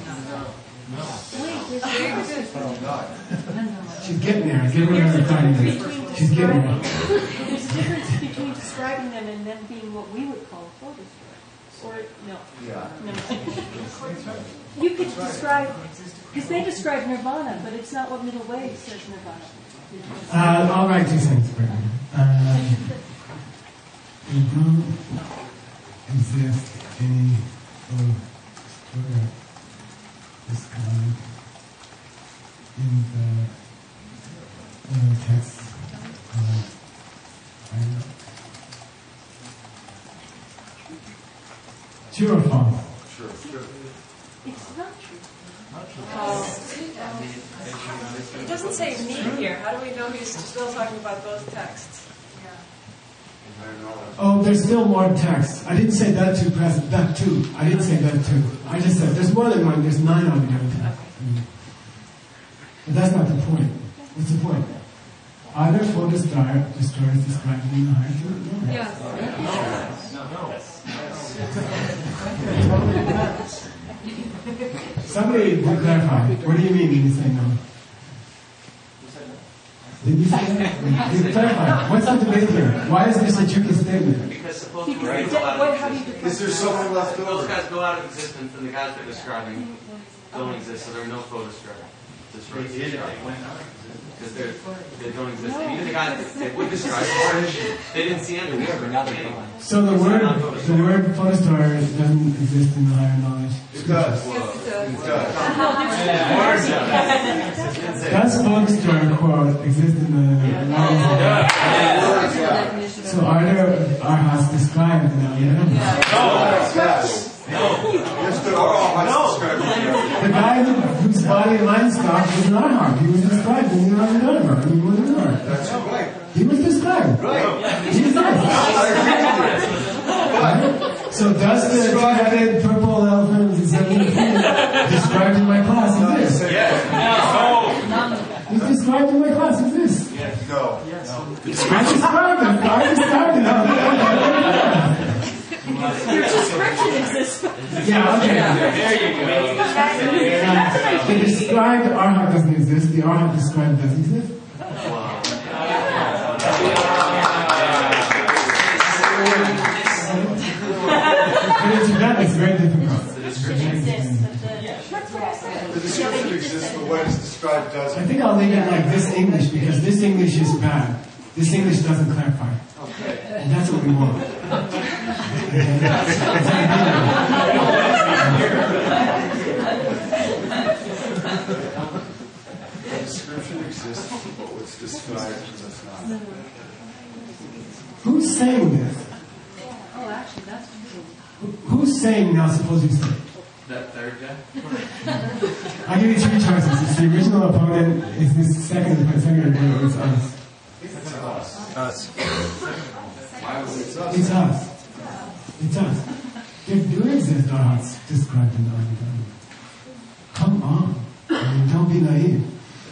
She's getting there. Give her another five minutes. She's getting there. There's a difference between describing them and them being what we would call a photo story. Or, no. Yeah. No. You could describe, because they describe nirvana, but it's not what middle way says nirvana. Uh, I'll write two sentences for you. Um, there don't exist any of this kind in the, in the text. Uh, I don't know. True or false? Sure, sure. It's not true. It doesn't say me here. How do we know he's still talking about both texts? Oh, there's still more text. I didn't say that too present. That too. I didn't say that too. I just said there's more than one. There's nine of them. But that's not the point. What's the point? Are there four destroyers destroyers described in the hierarchy? No. Yeah. Somebody will clarify. What do you mean when you say no? Did you say that? You clarify. What's the debate here? Why is this a tricky statement? Because supposedly Because go out what, of how do you define Is there someone left those over? guys go out of existence, and the guys they're describing don't exist, so there are no photo-describers. Because they're they don't exist. And even the guys that they would describe, they didn't see any. Anyway. So the word the word photostar doesn't exist in the higher knowledge. It does. Yes, it does. It does. Does photostar quote exist in the knowledge? So are there arhats described in the Yes. No. Yes, there are all heights described. The guy whose body and line stock was an arhat. He was described in the Arhat. He was an arhat. That's right. He was described. Right. He was there. I agree with you. But So does the two-headed purple elephant described in my class exist? He's described in my class exist. no. I described him. I described him. your description exists? Yeah, okay. Uh, the described arhat doesn't exist. The arhat described does exist. But in Tibet, it's very difficult. The description exists, but the, that's what I said. The description exists, but what is described I doesn't. think I'll leave it like this English because this English is bad. This English doesn't clarify. And that's what we want. The description exists, but what's described does not. Who's saying this? Oh, actually, that's true. Who- Who's saying now, suppose you say? That third guy? I'll give you three choices. It's the original opponent, it's this second second opponent, or it's us. Us. It's us. It's us. There do exist arhats described in the Arhat. Come on. I mean, don't be naive.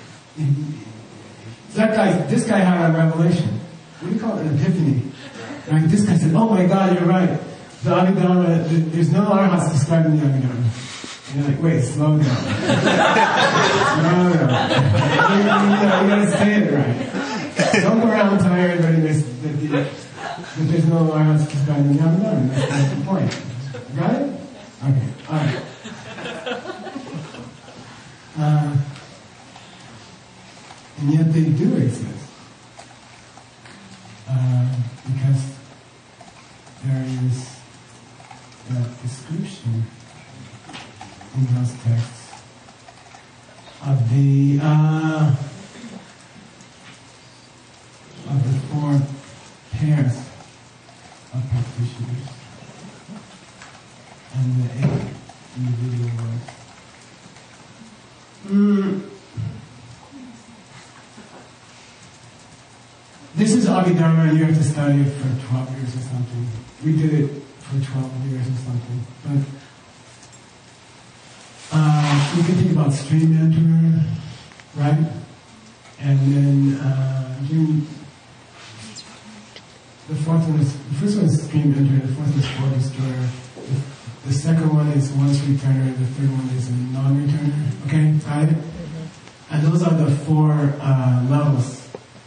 That guy, this guy had a revelation. What do you call it? An epiphany. Like this guy said, oh my God, you're right. The Abhidharma, there's no arhats described in the Abhidharma. And you're like, wait, slow down. Slow down. You, you, you gotta say it right. Don't go around telling everybody this, that, the, that there's no arhats described in the Abhidharma. That's, that's the point. Got it? Okay, alright. Uh, and yet they do exist. Uh, because there is that description in those texts of the uh, of the four pairs of practitioners and the eight individual words. Mm. This is Abhidharma, and you have to study it for twelve years or something. We did it for twelve years or something. But uh, you can think about stream enter, right? And then uh, during the fourth one is the first one is stream enter, the fourth is four destroyer. The, the second one is once returner, the third one is a non-returner. Okay, got it? And those are the four uh, levels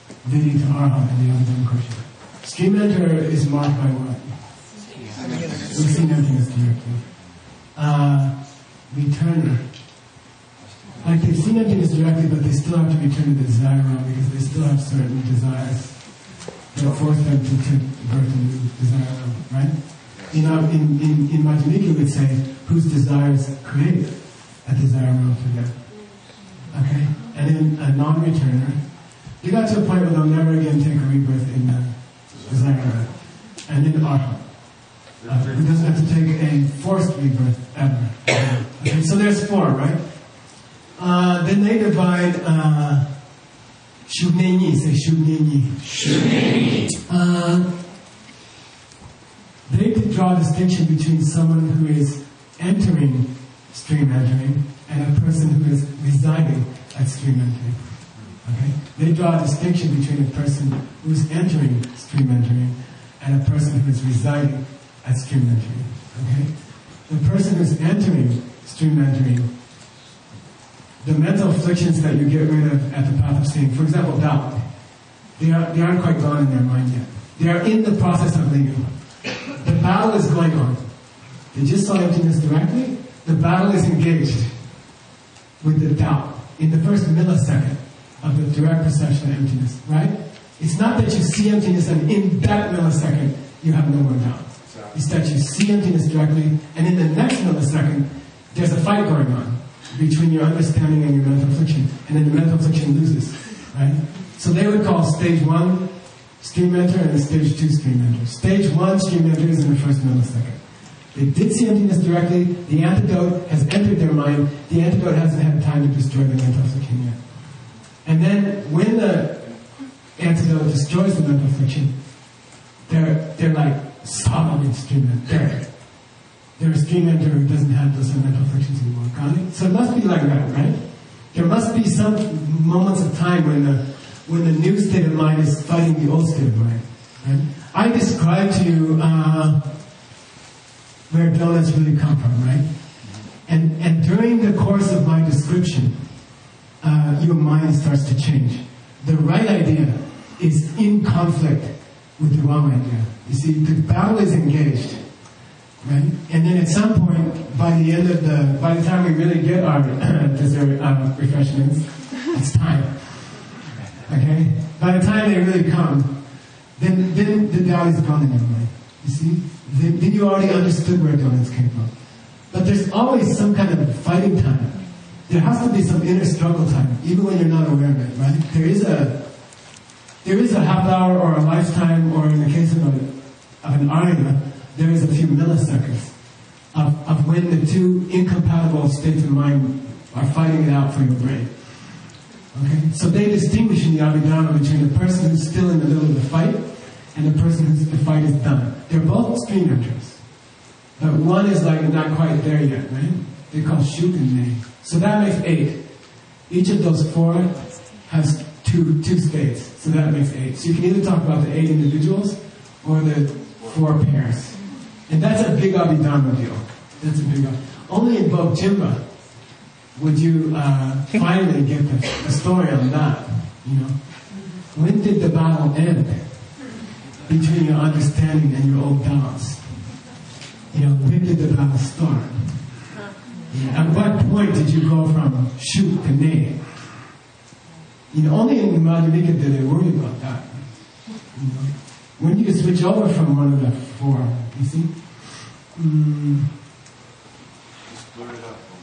leading to Arhat and the Abhidharma Kosha. Stream enter is marked by what? We've seen emptiness directly. Uh, returner. Like they've seen emptiness directly, but they still have to return to the desire realm because they still have certain desires that force them to take birth in the desire realm, right? You know, in, in, in Madhyamika we would say, whose desires create a desire realm for them. Okay? And then a non-returner, they got to a point where they'll never again take a rebirth in the desire realm. And then Arhat, uh, who doesn't have to take a forced rebirth ever. Okay? So there's four, right? Uh, then they divide uh, Shubneni, say Shubneni. Shubneni. Uh, they draw a distinction between someone who is entering stream entering and a person who is residing at stream entering. Okay? They draw a distinction between a person who is entering stream entering and a person who is residing at stream entering. Okay? The person who is entering stream entering, the mental afflictions that you get rid of at the path of seeing, for example, doubt, they, are, they aren't quite gone in their mind yet. They are in the process of leaving. The battle is going on. They just saw emptiness directly. The battle is engaged with the doubt in the first millisecond of the direct perception of emptiness, right? It's not that you see emptiness and in that millisecond you have no more doubt. It's that you see emptiness directly and in the next millisecond there's a fight going on between your understanding and your mental affliction, and then the mental affliction loses, right? So they would call stage one stream enter and stage two stream enter. Stage one stream enter is in the first millisecond. They did see emptiness directly, the antidote has entered their mind, the antidote hasn't had time to destroy the mental affliction yet. And then when the antidote destroys the mental affliction, they're, they're like solid in stream enter. They're, they're a stream enter who doesn't have those mental afflictions anymore. Got it? So it must be like that, right? There must be some moments of time when the when the new state of mind is fighting the old state of mind. Right? I described to you uh, where donuts really come from, right? And and during the course of my description, uh, your mind starts to change. The right idea is in conflict with the wrong idea. You see, the battle is engaged. Right? And then at some point, by the end of the, by the time we really get our dessert uh, refreshments, it's time. Okay? By the time they really come, then then the doubt is gone in your mind. You see? Then, then you already understood where donuts came from. But there's always some kind of fighting time. There has to be some inner struggle time, even when you're not aware of it, right? There is a there is a half hour or a lifetime, or in the case of, a, of an arya, there is a few milliseconds of, of when the two incompatible states of mind are fighting it out for your brain. Okay? So they distinguish in the Abhidharma between the person who's still in the middle of the fight and the person whose the fight is done. They're both stream enters. But one is like not quite there yet, right? They call Shuk and Nei. So that makes eight. Each of those four has two two states. So that makes eight. So you can either talk about the eight individuals or the four pairs. And that's a big Abhidharma deal. That's a big Only in Bhoktimba would you uh, finally get the, the story on that. You know, when did the battle end between your understanding and your old doubts? You know, when did the battle start? You know, at what point did you go from Shuk to Nei? You know, only in Madhyamika did they worry about that. You know, when do you switch over from one of the four? You see? Mm. Just blur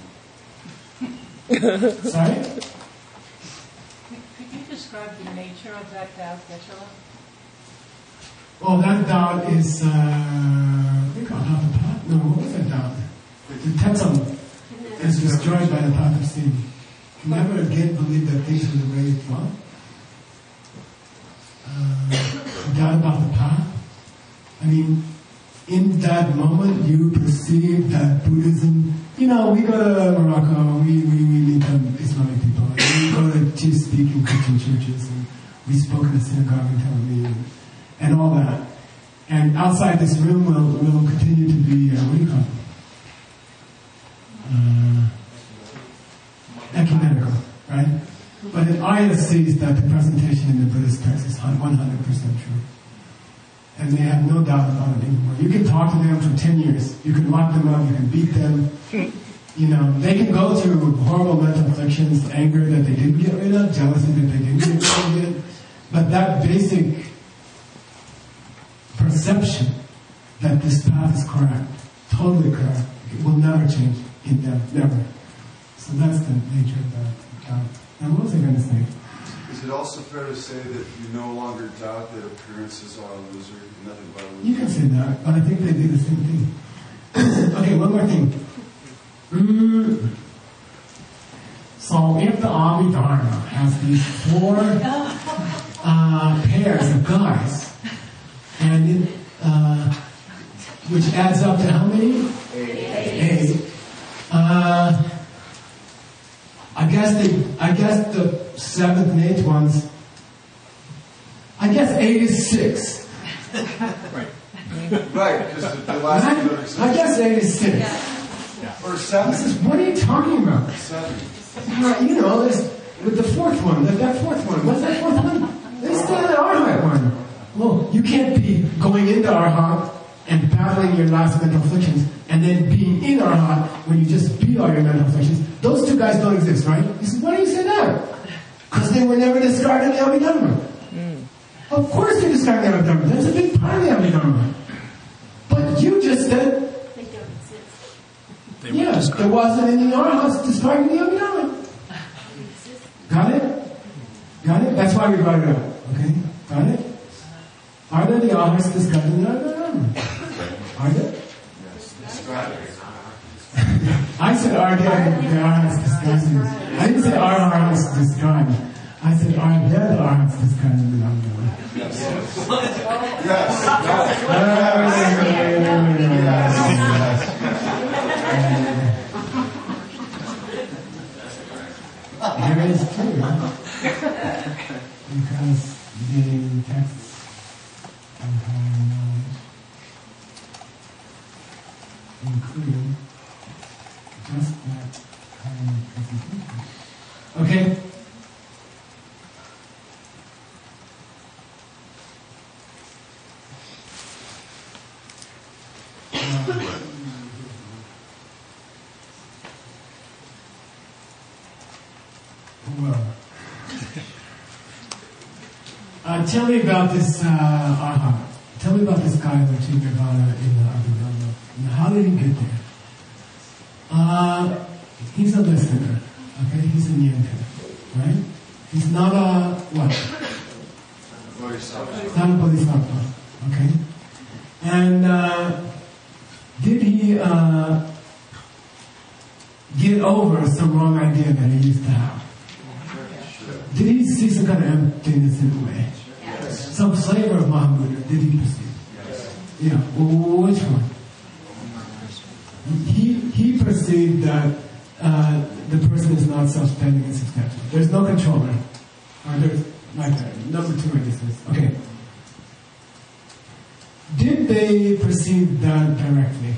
it up. Sorry? Could, could you describe the nature of that doubt, Geshe-la? Well, that doubt is, uh, what do you call it, Hatha? No, what was that doubt? The Tetzam is destroyed by the path of seeing. You never again believe that things are the way you thought. Uh, doubt about the path. I mean, in that moment, you perceive that Buddhism, you know, we go to Morocco, we, we, we meet the Islamic people, and we go to two speaking Christian churches, and we spoke in a synagogue in Tel Aviv, and all that. And outside this room will will continue to be, uh, what do you call it? Uh, ecumenical, right? But an Arya sees that the presentation in the Buddhist text is one hundred percent true. and they have no doubt about it anymore. You can talk to them for ten years. You can lock them up. You can beat them. You know, they can go through horrible mental afflictions, anger that they didn't get rid of, jealousy that they didn't get rid of. But that basic perception that this path is correct, totally correct, it will never change in them, never. So that's the nature of that doubt. And what was I going to say? Is it also fair to say that you no longer doubt that appearances are illusory, nothing but illusion? You can say that, but I think they do the same thing. Okay, one more thing. Mm. So if the Abhidharma has these four uh, pairs of guys, and it, uh, which adds up to how many? Eight. Eight. Uh, I guess they. I guess the seventh and eighth ones. I guess eight is six. Right. Right, because the, the last Right? number is I guess eight is six. Or seven. This is, what are you talking about? Seven. Uh, you know, there's, with the fourth one, that, that fourth one, what's that fourth one? There's still the Arhat one. Well, you can't be going into Arhat and battling your last mental afflictions and then being in Arhat when you just beat all your mental afflictions. Those two guys don't exist, right? You said, why do you say that? Because they were never discarded in the Abhidharma. Mm. Of course they discarded the Abhidharma. That's a big part of the Abhidharma. But you just said, They don't exist. They yeah, there wasn't any Arhats discarding the Abhidharma. Got it? Got it? That's why we brought it up. Okay? Got it? Are there the Arhats discarding the Abhidharma? Are there? I said are there the Arhats discarding? I didn't say are Arhats discarding. I said are there the Arhats discarding the Abhidharma? Yes. There is too, because the texts of higher knowledge include just that kind of presentation. Okay? Well, uh, tell me about this uh, Arhat. Tell me about this guy who achieved Nirvana in the Abhidharma. How did he get there? Uh, he's a listener. Okay, he's a Nyanka, right? He's not a what? He's not a Bodhisattva. Okay, and uh, did he uh, get over some wrong idea that he used to have? Did he see some kind of emptiness in a way? Yes. Some flavor of Mahamudra, did he perceive? Yes. Yeah, well, which one? He, he perceived that uh, the person is not self-standing and substantial. There's no controller. Or there's, like that. Number two, I guess is. Okay. Did they perceive that directly?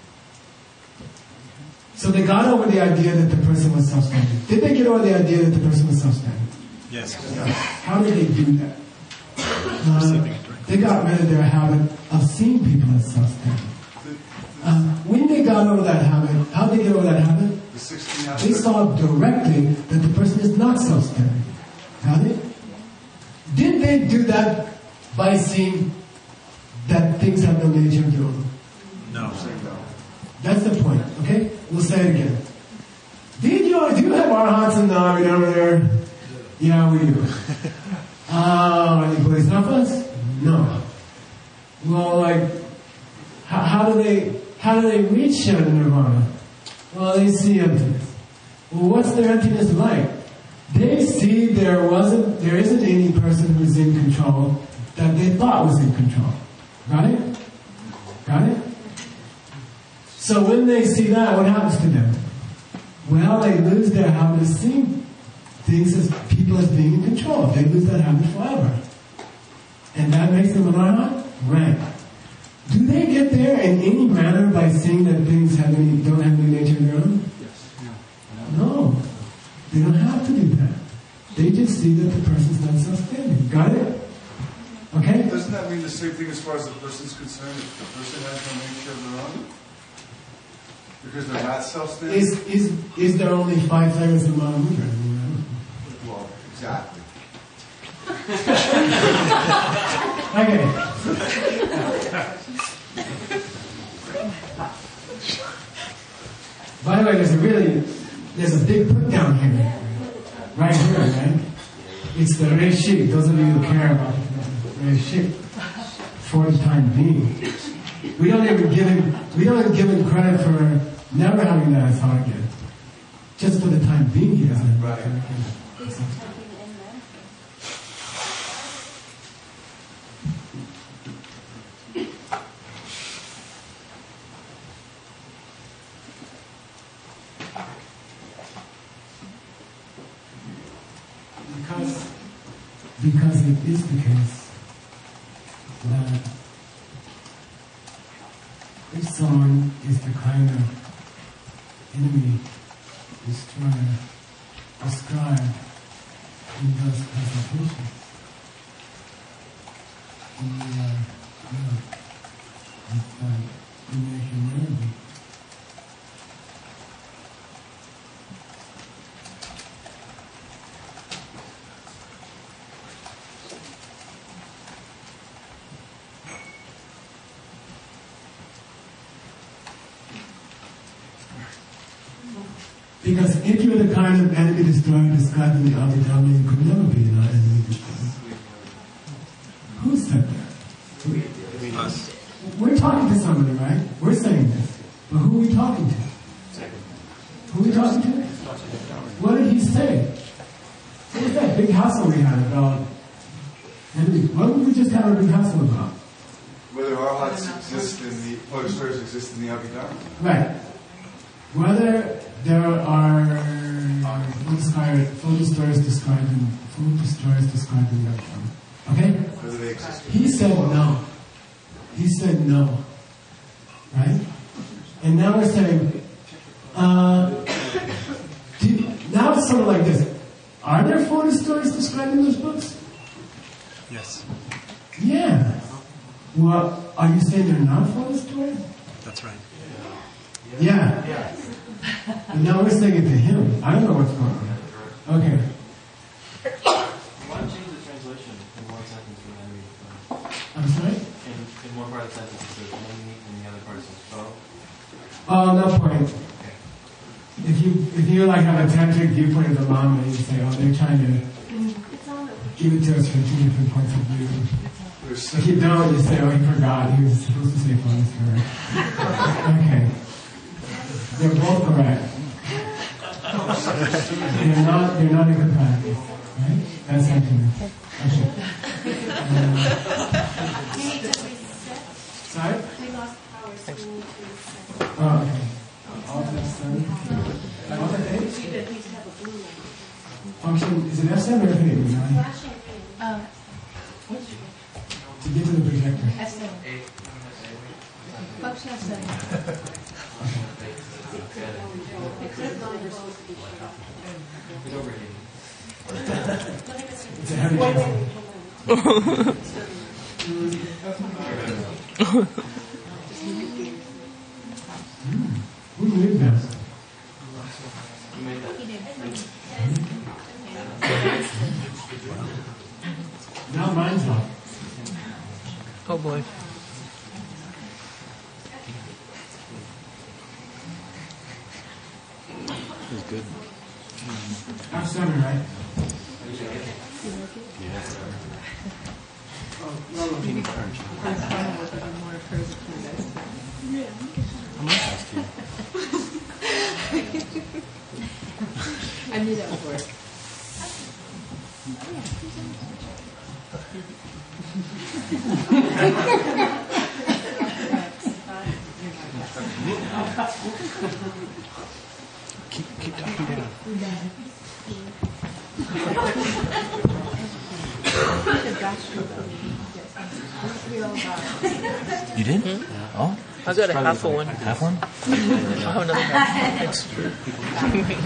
So they got over the idea that the person was self-standing. Did they get over the idea that the person was self-standing? Yes. How did they do that? Uh, they got rid of their habit of seeing people as self-standing. Uh, when they got over that habit, how did they get over that habit? They saw directly that the person is not self-standing. Got it? Did they do that by seeing that things have no nature of their own? No. That's the point, okay? We'll say it again. Did you, do you have Arhats in the Abhidharma over there? Yeah, we do. Uh, any Bodhisattvas? No. Well, like, how, how do they, how do they reach uh, Nirvana? Well, they see emptiness. Well, what's their emptiness like? They see there wasn't, there isn't any person who's in control that they thought was in control. Got it? Got it? So when they see that, what happens to them? Well, they lose their habit of seeing things as people as being in control. They lose that habit forever. And that makes them an Arhat? Right. Do they get there in any manner by seeing that things have any, don't have any nature of their own? Yes. No. They don't have to do that. They just see that the person's not self-standing. Got it? Okay? Does, doesn't that mean the same thing as far as the person's concerned? If the person has no nature of their own? Because they're not self-standing? Is, is, is there only five flavors of Mahamudra? You know? Well, exactly. Okay. By the way, there's a really, there's a big put down here. Right here, right? It's the Reshik. Those of you who care about Reshik for the time being. We don't even give him, we don't even give him credit for never having that as target. Just for the time being, he doesn't have that. He's attempting to end that. Because, because it is the case that if someone is the kind of enemy, destroyer, described in those presentations, in the, uh, you know, with, uh, in their humanity, because if you're the kind of enemy destroyer described in the Abhidhamma, you could never be an enemy destroyer. Who said that? Us. We're talking to somebody, right? We're saying this. But who are we talking to? Who are we talking to? What did he say? What was that big hassle we had about enemy? What did we just have a big hassle about? Whether arhats exist in the, photostories exist in the Abhidharma. Right. Whether there are full described, full destroyers described in full destroyers described in the Abhidharma. Okay? Whether they exist. He said no. He said no. Right? And now we're saying, uh, do you, now it's sort of like this. Are there full destroyers described in those books? Yes. Yeah. Well, are you saying they're not full destroyers? That's right. Yeah. And now we're saying it to him. I don't know what's going on. Okay. Why don't you change the translation in one sentence from enemy? I'm sorry? In, in one part of the sentence it says enemy, and the other part says foe. Oh, no point. If you if you like have a tantric viewpoint of the Lama, you say, oh, they're trying to give it to us from two different points of view. If you don't, you say, oh, he forgot. He was supposed to say funny story. Okay. They're both correct. They're not, they're not incompatible. Right? That's sentiment. Okay. Um, We need to reset. sorry? We lost power, so we need to reset. Oh, okay. Alternate seven. Alternate eight? We did, we used to have a blue one. Function, is it F seven or F eight? Nine? Flashing green. Uh, To get to the projector. F seven. Function F seven. Except mine are supposed to be shut off. It's overheating. It's a heavy Wait, wait, pencil. wait, hold on. Who made that? You made that. Now mine's off. Oh boy. It was good. F seven, right? How much asked you? I knew that would work. Keep, keep talking down. You did? Oh, I got a half of one. half one? I'll have another half. Thanks.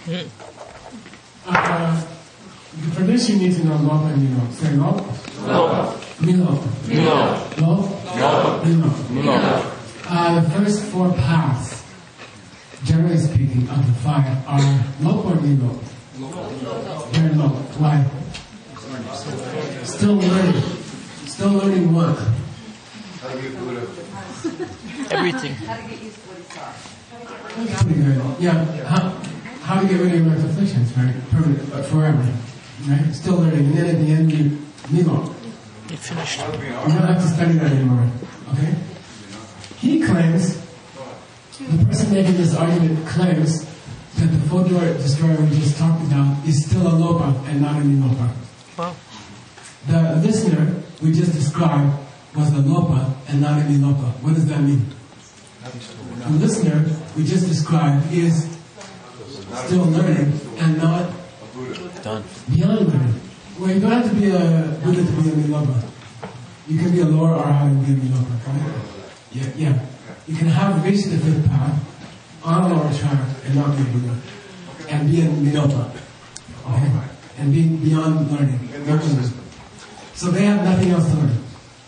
Uh, for this, you need to know Lopa and Milo. Say Lopa. Lopa. Milo. Milo. Lopa. Milo. Milo. Uh, the first four paths, generally speaking, of the five are Lopa or Milo. Very low. Why? Still learning. Still learning what? How to get Buddha. Everything. How to get used to what he saw. That's pretty good. Yeah. How, how to get rid of your mental afflictions, right? Permanent, but forever. Right? Still learning. And then at the end, you Milo. You finished. You don't have to study that anymore. Okay? He claims, the person making this argument claims that the photo destroyer we just talked about is still a Lopa and not a Nilopa. Wow. The listener we just described was a Lopa and not a Nilopa. What does that mean? The listener we just described is still learning and not Done. beyond learning. Well, you don't have to be a Buddha to be a Nilopa. You can be a lower arhat and be a Nilopa, right? Yeah, yeah. You can have reached the fifth path on a lower track and not be a Buddha. And be a Nilopa. Okay? And be beyond learning. No learning. So they have nothing else to learn.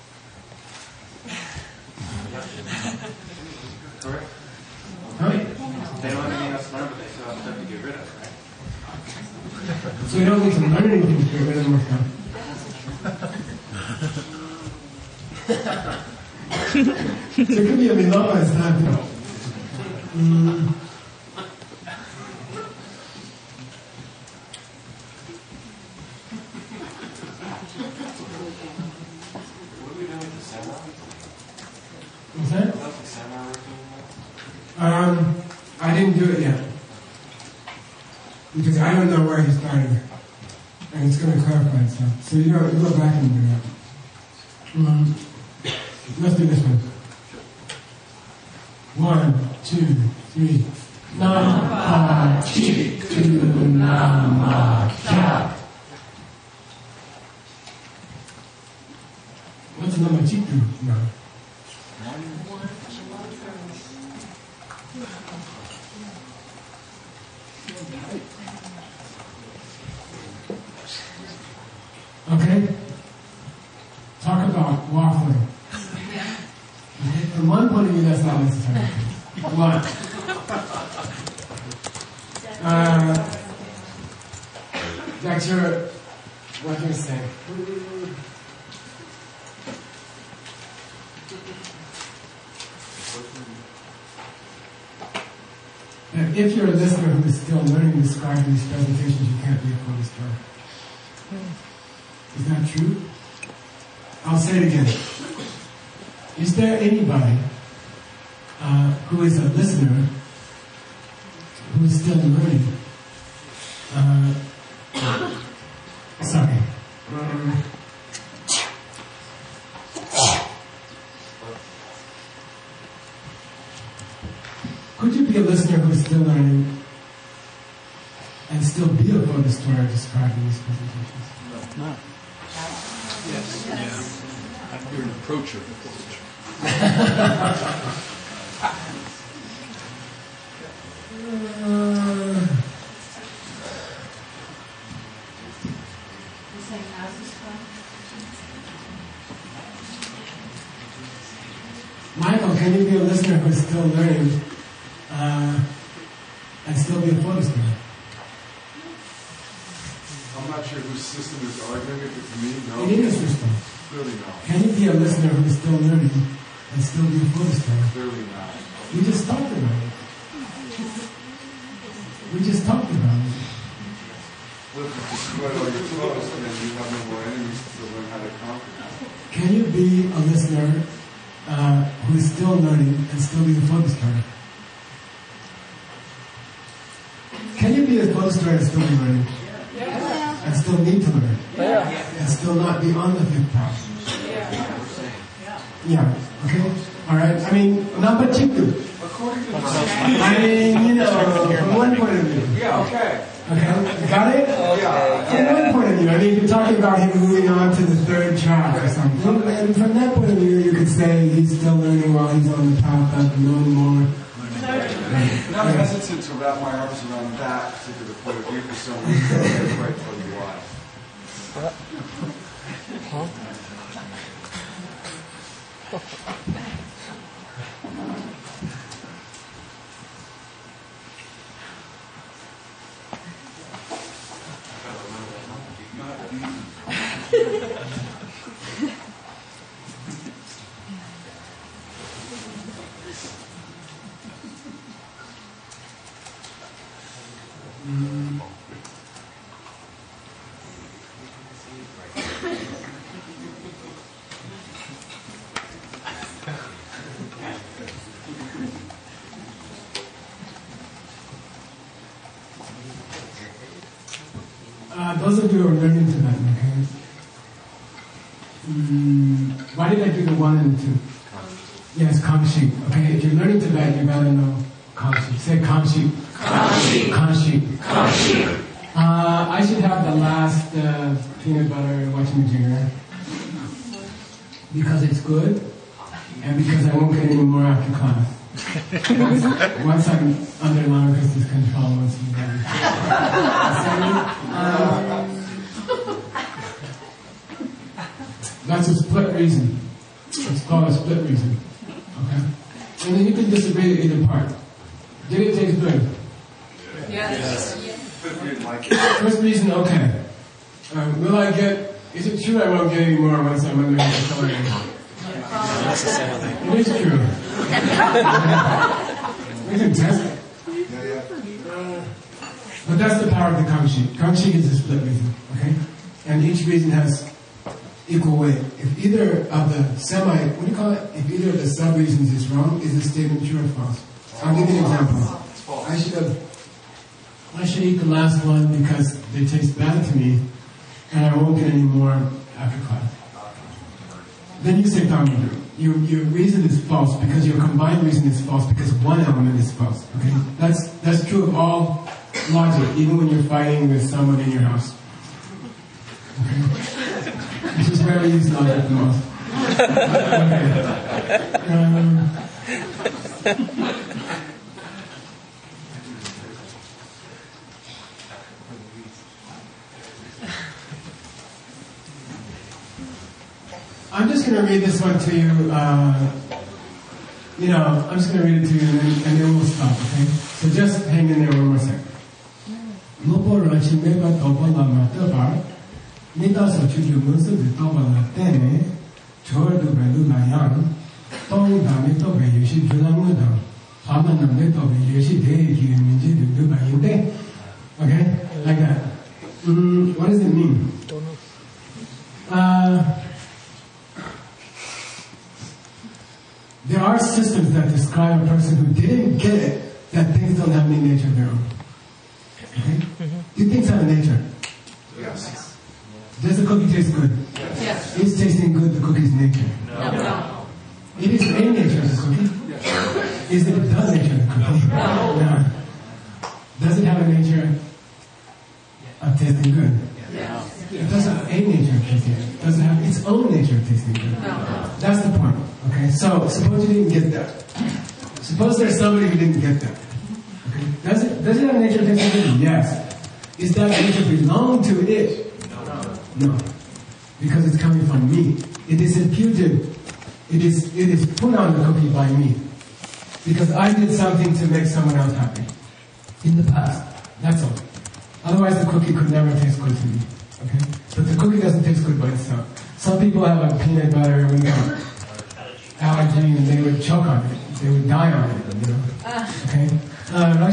Correct? Huh? They don't have anything else to learn, but they still have stuff to get rid of, right? So you don't need to learn anything to get rid of more stuff. So it could be a Nilopa as time, you know. Mm. What are we doing with the samurai? What's that? Is that the samurai we're doing now? Um, I didn't do it yet. Because I don't know where he started. And it's going to clarify itself. So you don't, you go back and do that. Um, let's do this one. One, two, three. Nama Chitu Nama Kya. What's Nama Chitu? No. Okay? Talk about waffling. Okay? From one point of view, that's not necessary. One. Uh, that's your, what you're saying. And if you're a listener who is still learning to describe these presentations, you can't be a full listener. Is that true? I'll say it again. Is there anybody uh, who is a listener who is still learning? Uh, sorry. Um, could you be a listener who is still learning and still be a full listener describing these presentations? No. Yes. Yeah. You're an approacher. You're saying as this one? Michael, can you be a listener who is still learning uh, and still be a full listener? I'm not sure whose system is arguing it, but to me, no. It is your system. Clearly not. Can you be a listener who is still learning and still be a full listener? Clearly not. We just talked about it. We just talked about it. What if you destroy all your foes and then you have no more enemies to learn how to conquer? Can you be a listener uh, who is still learning and still be a full listener? Can you be a full listener and still be learning? And still need to learn? Yeah. And still not be on the fifth path? Yeah. Okay? Alright? I mean, number two. I mean, you know, from one point of view. Yeah, okay. Okay? Got it? Yeah. From one point of view. I mean, you're talking about him moving on to the third track or something. And from that point of view, you could say he's still learning while he's on the path of knowing more I'm hesitant to wrap my arms around that particular point of view for some reason. I can't quite tell you why. Huh? Uh, those of you who are learning tonight, okay? Mm, why did I do the one and the two? Yes, Kamshi. Okay, if you're learning Tibet, you gotta know Kamshi. Say Kamshi. Kamshi. Kamshi. Kamshi. Uh, I should have the last uh, peanut butter watching junior because it's good and because I won't get any more after class. once, once I'm under Lama Christie's control, once he's ready. um, that's a split reason. It's called a split reason. Okay? And then you can disagree with either part. Did it taste good? Yes. First reason, okay. Um, will I get, is it true I won't get any more once I'm under his authority? That's the same thing. It is true. We can test it. But that's the power of the Kamshi. Kamshi is a split reason, okay? And each reason has equal weight. If either of the semi, what do you call it? If either of the sub-reasons is wrong, is the statement true or false? I'll give you an example. I should have, I should eat the last one because they taste bad to me, and I won't get any more after class. Then you say Tommy, your your reason is false because your combined reason is false because one element is false. Okay, that's that's true of all logic, even when you're fighting with someone in your house. Okay, which is where we use logic the most. Okay. Um, I'm just going to read this one to you. Uh, you know, I'm just going to read it to you and then, and then we'll stop, okay? So just hang in there one more second. Lopo rachi meba topa la mataba, nita so chuju munsu de topa la tene, chor du belu la yang, tong da me tobe yushi juna muda, hama na me tobe yushi de ki minji du du ba yinde. Okay? Like that. Mm, what does it mean? Don't know. Uh, There are systems that describe a person who didn't get it that things don't have any nature of their own. Okay? Mm-hmm. Do things have a nature? Yes. Does the cookie taste good? Yes. Is tasting good the cookie's nature? No. No. It is a nature of the cookie. Is it the nature of the cookie? No. No. Does it have a nature of tasting good? Yes. It doesn't have a nature of tasting good. It doesn't have its own nature of tasting good. No. That's the point. Okay, so suppose you didn't get that. Suppose there's somebody who didn't get that. Okay, does it does it have a nature of tasting good? Yes. Is that nature belong to it? No. No. Because it's coming from me. It is imputed. It is it is put on the cookie by me. Because I did something to make someone else happy. In the past. That's all. Otherwise the cookie could never taste good to me. Okay? But the cookie doesn't taste good by itself. Some people have a peanut butter you know, allergy and they would choke on it. They would die on it, you know. Okay? Uh,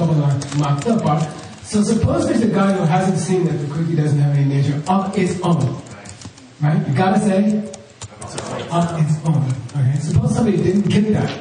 so suppose there's a guy who hasn't seen that the cookie doesn't have any nature of its own. Right? You gotta say of its own. Okay? Suppose somebody didn't get that.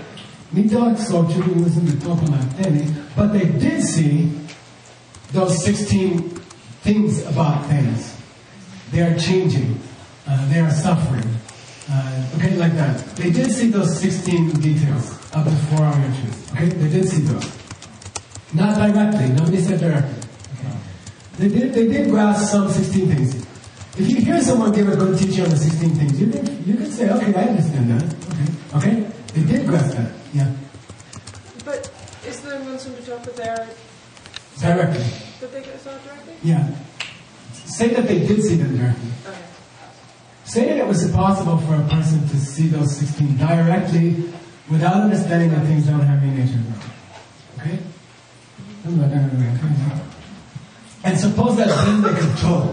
But they did see those sixteen things about things. They are changing. Uh, they are suffering. Uh, okay, like that. They did see those sixteen details of the four hour truth. Okay, they did see those. Not directly. Nobody said directly. Okay. They did. They did grasp some sixteen things. If you hear someone give a good teaching on the sixteen things, you can you can say, okay, I understand that. Okay, okay. They did grasp that. Yeah. But Is the Munsun Dutopa there Directly. that they saw directly? Yeah. Say that they did see them directly. Okay. Say that it was possible for a person to see those sixteen directly without understanding that things don't have any nature of their own. Okay? And suppose that then they could cho.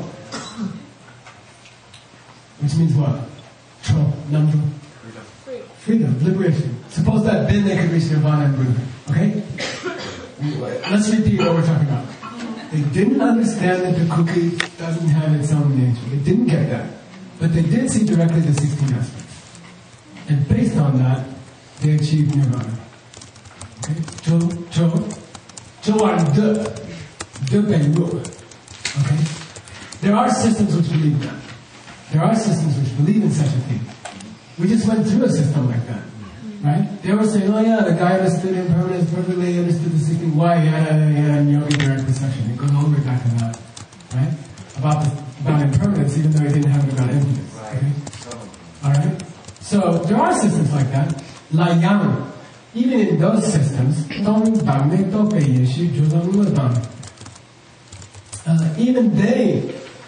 Which means what? Cho, number. Free. Freedom, liberation. Suppose that then they could reach nirvana and Buddha. Okay? Let's repeat what we're talking about. They didn't understand that the cookie doesn't have its own nature. They didn't get that. But they did see directly the sixteen aspects. And based on that, they achieved nirvana. Okay? Zhou, zhou, zhou are de, de bei ru. Okay? There are systems which believe that. There are systems which believe in such a thing. We just went through a system like that. Right? They were saying, oh yeah, the guy understood impermanence perfectly, understood the sixteen, why he had a, he had a yogic direct perception. It goes all the way back to that. Right? About the, about impermanence, even though he didn't have it about emptiness. Okay? Alright? So, there are systems like that. La Yang. Even in those systems, uh, even they,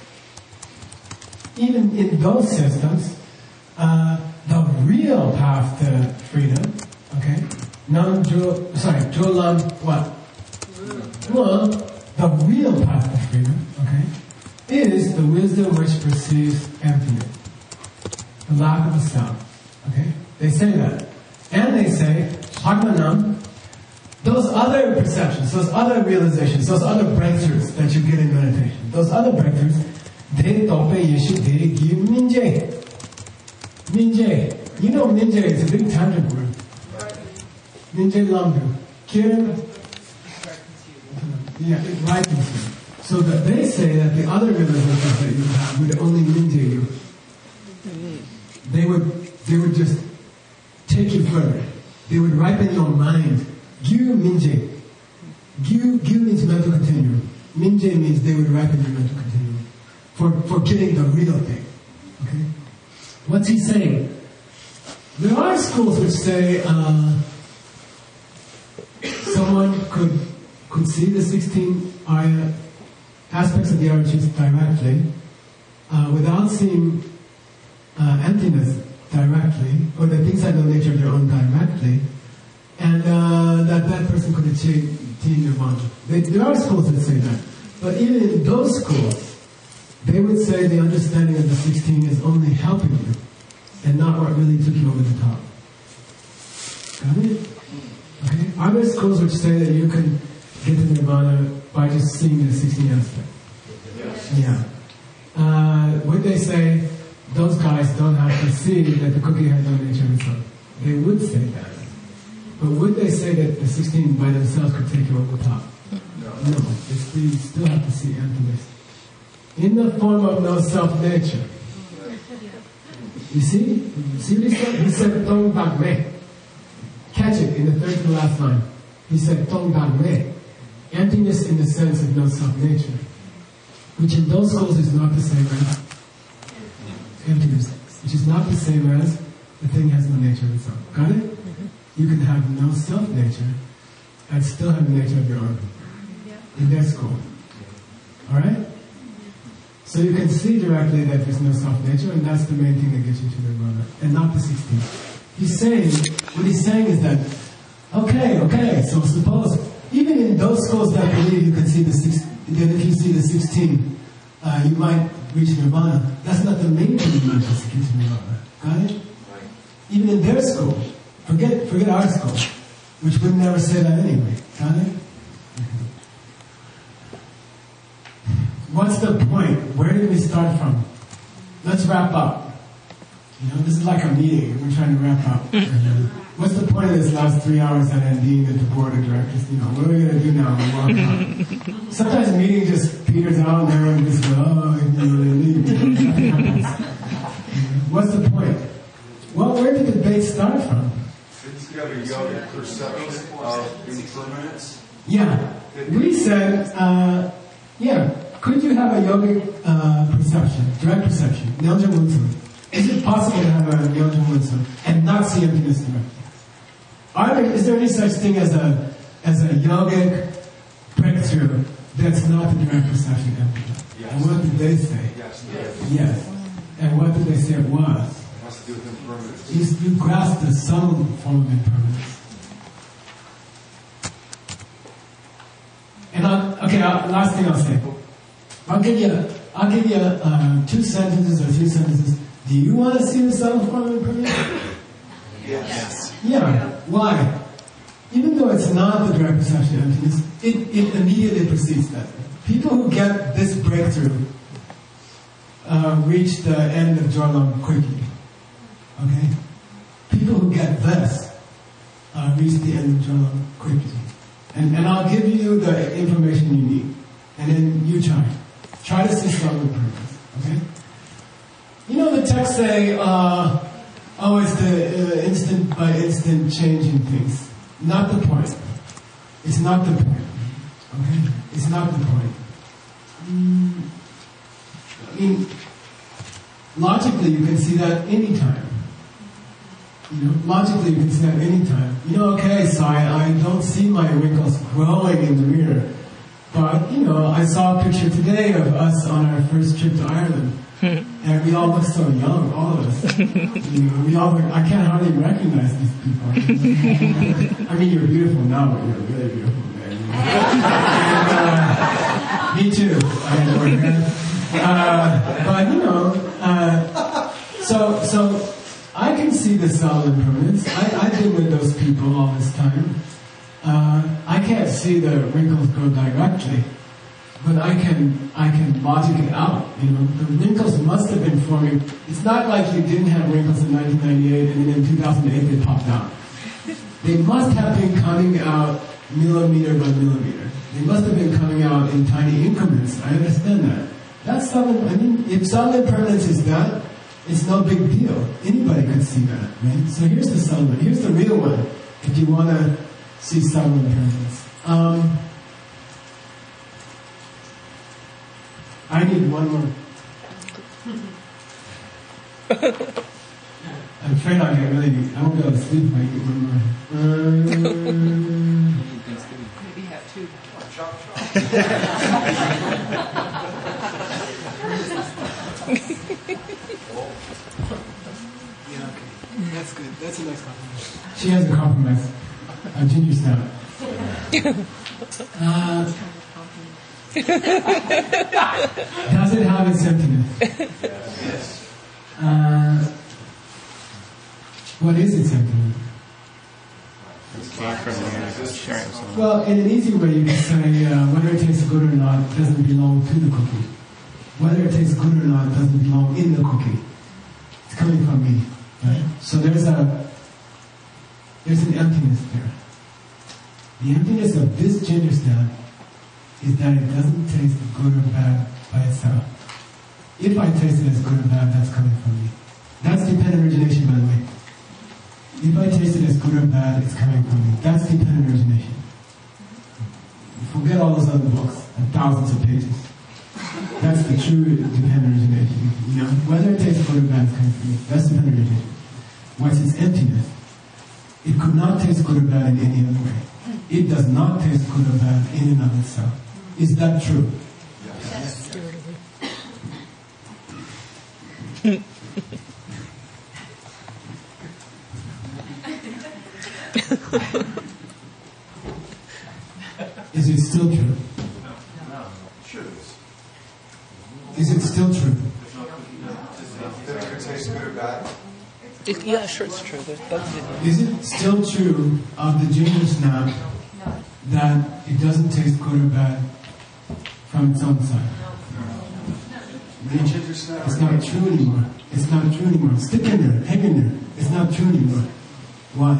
even in those systems, uh, the real path to freedom, okay? Nam jo, sorry, Jolam, what? Well, the real path to freedom, okay, is the wisdom which perceives emptiness, the lack of a self, okay? They say that. And they say, Bhagwanam, those other perceptions, those other realizations, those other breakthroughs that you get in meditation, those other breakthroughs, they tope yeshu they give minje. Minje. You know minje is a big tantric word. Minje lamdu. Kirim. Yeah, it ripens you. So that they say that the other realizations that you have would only minje you. They would, they would just take you further. They would ripen your mind. Gyu minje. Gyu, gyu means mental continuum. Minje means they would ripen your mental continuum. For, for getting the real thing. Okay? What's he saying? There are schools which say uh, someone could could see the sixteen Arya aspects of the Arya truth directly uh, without seeing uh, emptiness directly, or the things that know nature of their own directly, and uh, that that person could achieve nirvana. They, there are schools that say that, but even in those schools, they would say the understanding of the sixteen is only helping you, and not what really took you over the top. Got it? Okay. Are there schools which say that you can get to nirvana by just seeing the sixteen aspect? Yes. Yeah. Uh, would they say those guys don't have to see that the cookie has no nature of its own? They would say that. But would they say that the sixteen by themselves could take you over the top? No. No. It's, you still have to see emptiness. In the form of no self-nature. You see? See what he said? He said, Tong Bak Me. Catch it in the third to the last line. He said, Tong Bak Me. Emptiness in the sense of no self-nature. Which in those schools is not the same as emptiness. Which is not the same as the thing has no nature of its own. Got it? You can have no self-nature and still have the nature of your own. In their school. Alright? So you can see directly that there's no self-nature, and that's the main thing that gets you to nirvana, and not the sixteen. He's saying, what he's saying is that, okay, okay, so suppose, even in those schools that believe you can see the six, that if you see the sixteen, uh, you might reach nirvana, that's not the main thing you need to get to nirvana. Got it? Even in their school, forget, forget our school, which would never say that anyway. Got it? What's the point? Where did we start from? Let's wrap up. You know, this is like a meeting. We're trying to wrap up. What's the point of this last three hours at Endine at the board of directors? You know, what are we going to do now? We'll walk out. Sometimes the meeting just peters out and everyone just goes, oh, you know, they leave. What's the point? Well, where did the debate start from? It's got a yogic perception of impermanence. Yeah. We said, uh, yeah. Could you have a yogic uh, perception, direct perception, Nyanja Munsun? Is it possible to have a Nyanja Munsun and not see emptiness directly? Are there, is there any such thing as a as a yogic breakthrough that's not the direct perception of emptiness. Yes. And what did they say? Yes. Yes. And what did they say it was? It has to do with impermanence. You, you grasp the subtle form of impermanence. And I'll, okay, I'll, last thing I'll say. I'll give you, I'll give you uh, two sentences or three sentences. Do you want to see the subtle form of impermanence? Yes. Yeah. Why? Even though it's not the direct perception of emptiness, it, it immediately precedes that. People who get this breakthrough uh, reach the end of Jorlam quickly. Okay? People who get this uh, reach the end of Jorlam quickly. And, and I'll give you the information you need. And then you try. Try to see subtle impermanence. Okay? You know the texts say, uh, oh, it's the uh, instant by instant changing things. Not the point. It's not the point. Okay? It's not the point. Mm, I mean, logically you can see that anytime. You know, logically you can see that anytime. You know, okay, so I, I don't see my wrinkles growing in the mirror. But, you know, I saw a picture today of us on our first trip to Ireland. And we all look so young, all of us. You know, we all look, I can't hardly recognize these people. I mean, you're beautiful now, but you're really beautiful, man. And, uh, me too. I uh, but, you know, uh, so, so I can see the subtle impermanence. I, I've been with those people all this time. Uh, I can't see the wrinkles grow directly. But I can, I can logic it out. You know, the wrinkles must have been forming. It's not like you didn't have wrinkles in nineteen ninety-eight and then in two thousand eight they popped out. They must have been coming out millimeter by millimeter. They must have been coming out in tiny increments. I understand that. That's subtle. I mean, if subtle impermanence is that, it's no big deal. Anybody could see that, right? So here's the subtle one. Here's the real one. If you want to see subtle impermanence. Um, I need one more. I'm afraid I'll get really, I won't be able to sleep if I get one more. Um, Maybe have two. yeah, okay. That's good. That's a nice compliment. She has a compromise. A ginger stout. Uh, Does it have its emptiness? Yes. Uh, what is its emptiness? Well, in an easy way, you can say uh, whether it tastes good or not doesn't belong to the cookie. Whether it tastes good or not doesn't belong in the cookie. It's coming from me, right? So there's a there's an emptiness there. The emptiness of this ginger stout is that it doesn't taste good or bad by itself. If I taste it as good or bad, that's coming from me. That's dependent origination, by the way. If I taste it as good or bad, it's coming from me. That's dependent origination. Forget all those other books and thousands of pages. That's the true dependent origination. You know, whether it tastes good or bad, it's coming from me. That's dependent origination. What's its emptiness? It could not taste good or bad in any other way. It does not taste good or bad in and of itself. Is that true? Yes. Is it still true? No. Sure it is. Is it still true? That it could taste good or bad? It, yeah, sure, it's true. But that's it. Is it still true of the ginger snap that it doesn't taste good or bad from its own side? The ginger snap. It's not true anymore. It's not true anymore. Stick in there. Hang in there. It's not true anymore. Why?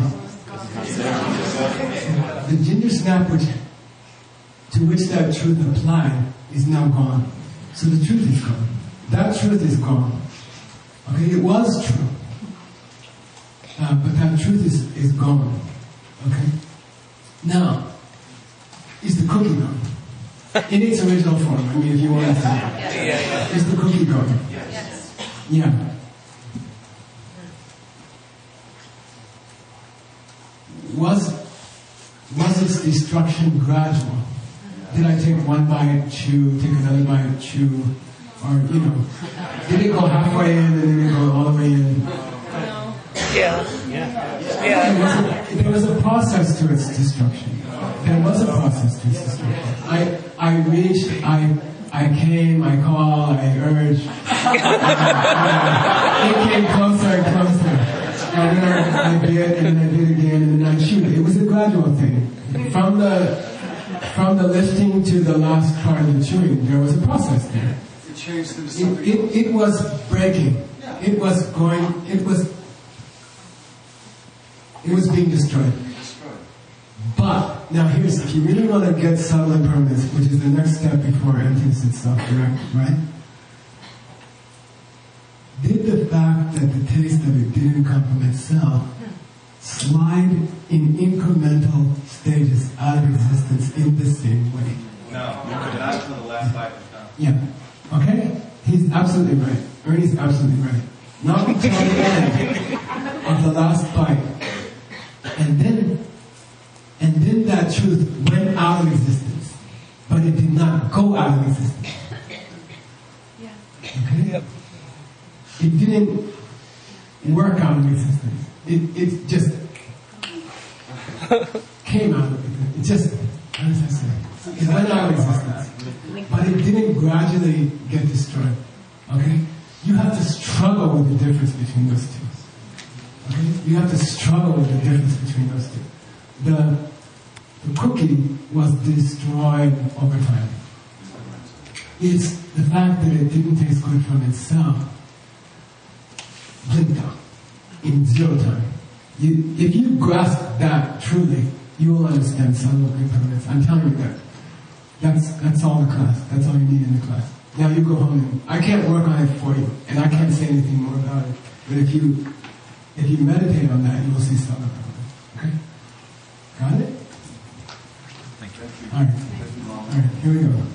The ginger snap which, to which that truth applied is now gone. So the truth is gone. That truth is gone. Okay, it was true. Uh, but that truth is, is gone. Okay? Now, is the cookie gone? In its original form, I mean, if you want to say. Yeah, yeah. Is the cookie gone? Yes. Yeah. Was was its destruction gradual? Did I take one bite, chew, take another bite, chew, or, you know, did it go halfway in and then it go all the way in? Yeah. There was, a, there was a process to its destruction. There was a process to its destruction. I, I reached, I, I came, I called, I urged. It came closer and closer. And then I, I did, and then I did again, and then I chewed. It was a gradual thing. From the, from the lifting to the last part of the chewing, there was a process there. It changed into It, something it, else. it was breaking. It was going, it was, it was being destroyed. Destroyed. But, now here's, if you really want to get subtle impermanence, which is the next step before emptiness itself, direct, right? Did the fact that the taste of it didn't come from itself slide in incremental stages out of existence in the same way? No, not until the last bite was done. Yeah. Okay? He's absolutely right. Ernie's absolutely right. Not until the end of the last bite. And then, and then that truth went out of existence. But it did not go out of existence. Okay? Yep. It didn't work out of existence. It, it just came out of existence. It just, how does I say? It went out of existence. But it didn't gradually get destroyed. Okay? You have to struggle with the difference between those two. Okay? You have to struggle with the difference between those two. The, the cookie was destroyed over time. It's the fact that it didn't taste good from itself. Blinked out in zero time. You, if you grasp that truly, you will understand subtle impermanence. I'm telling you that. That's that's all the class. That's all you need in the class. Now you go home and I can't work on it for you, and I can't say anything more about it. But if you if you meditate on that, you will see subtle impermanence. Okay? Got it? Thank you. All right. All right. Here we go.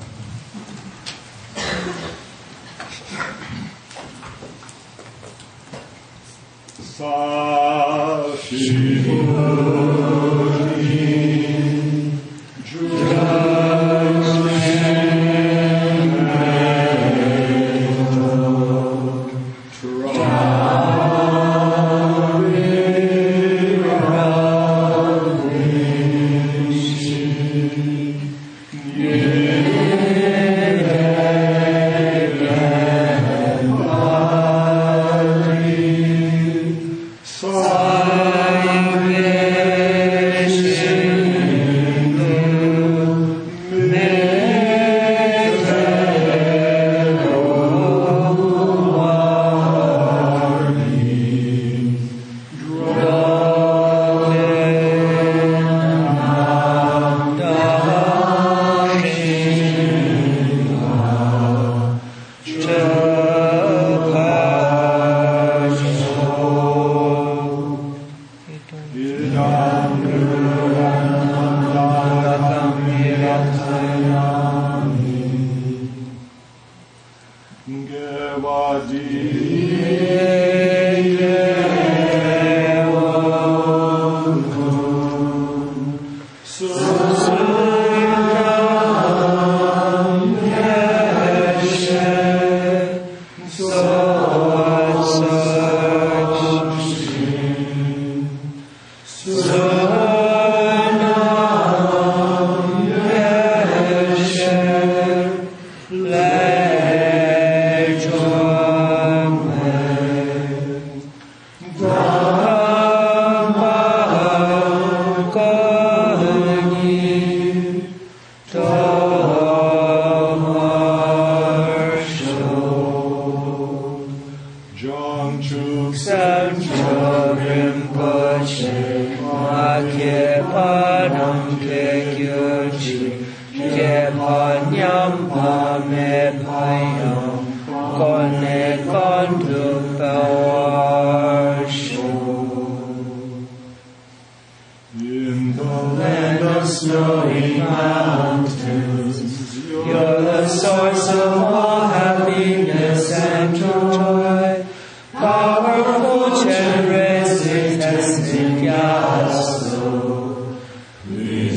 Powerful, generous,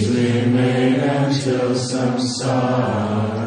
samsara.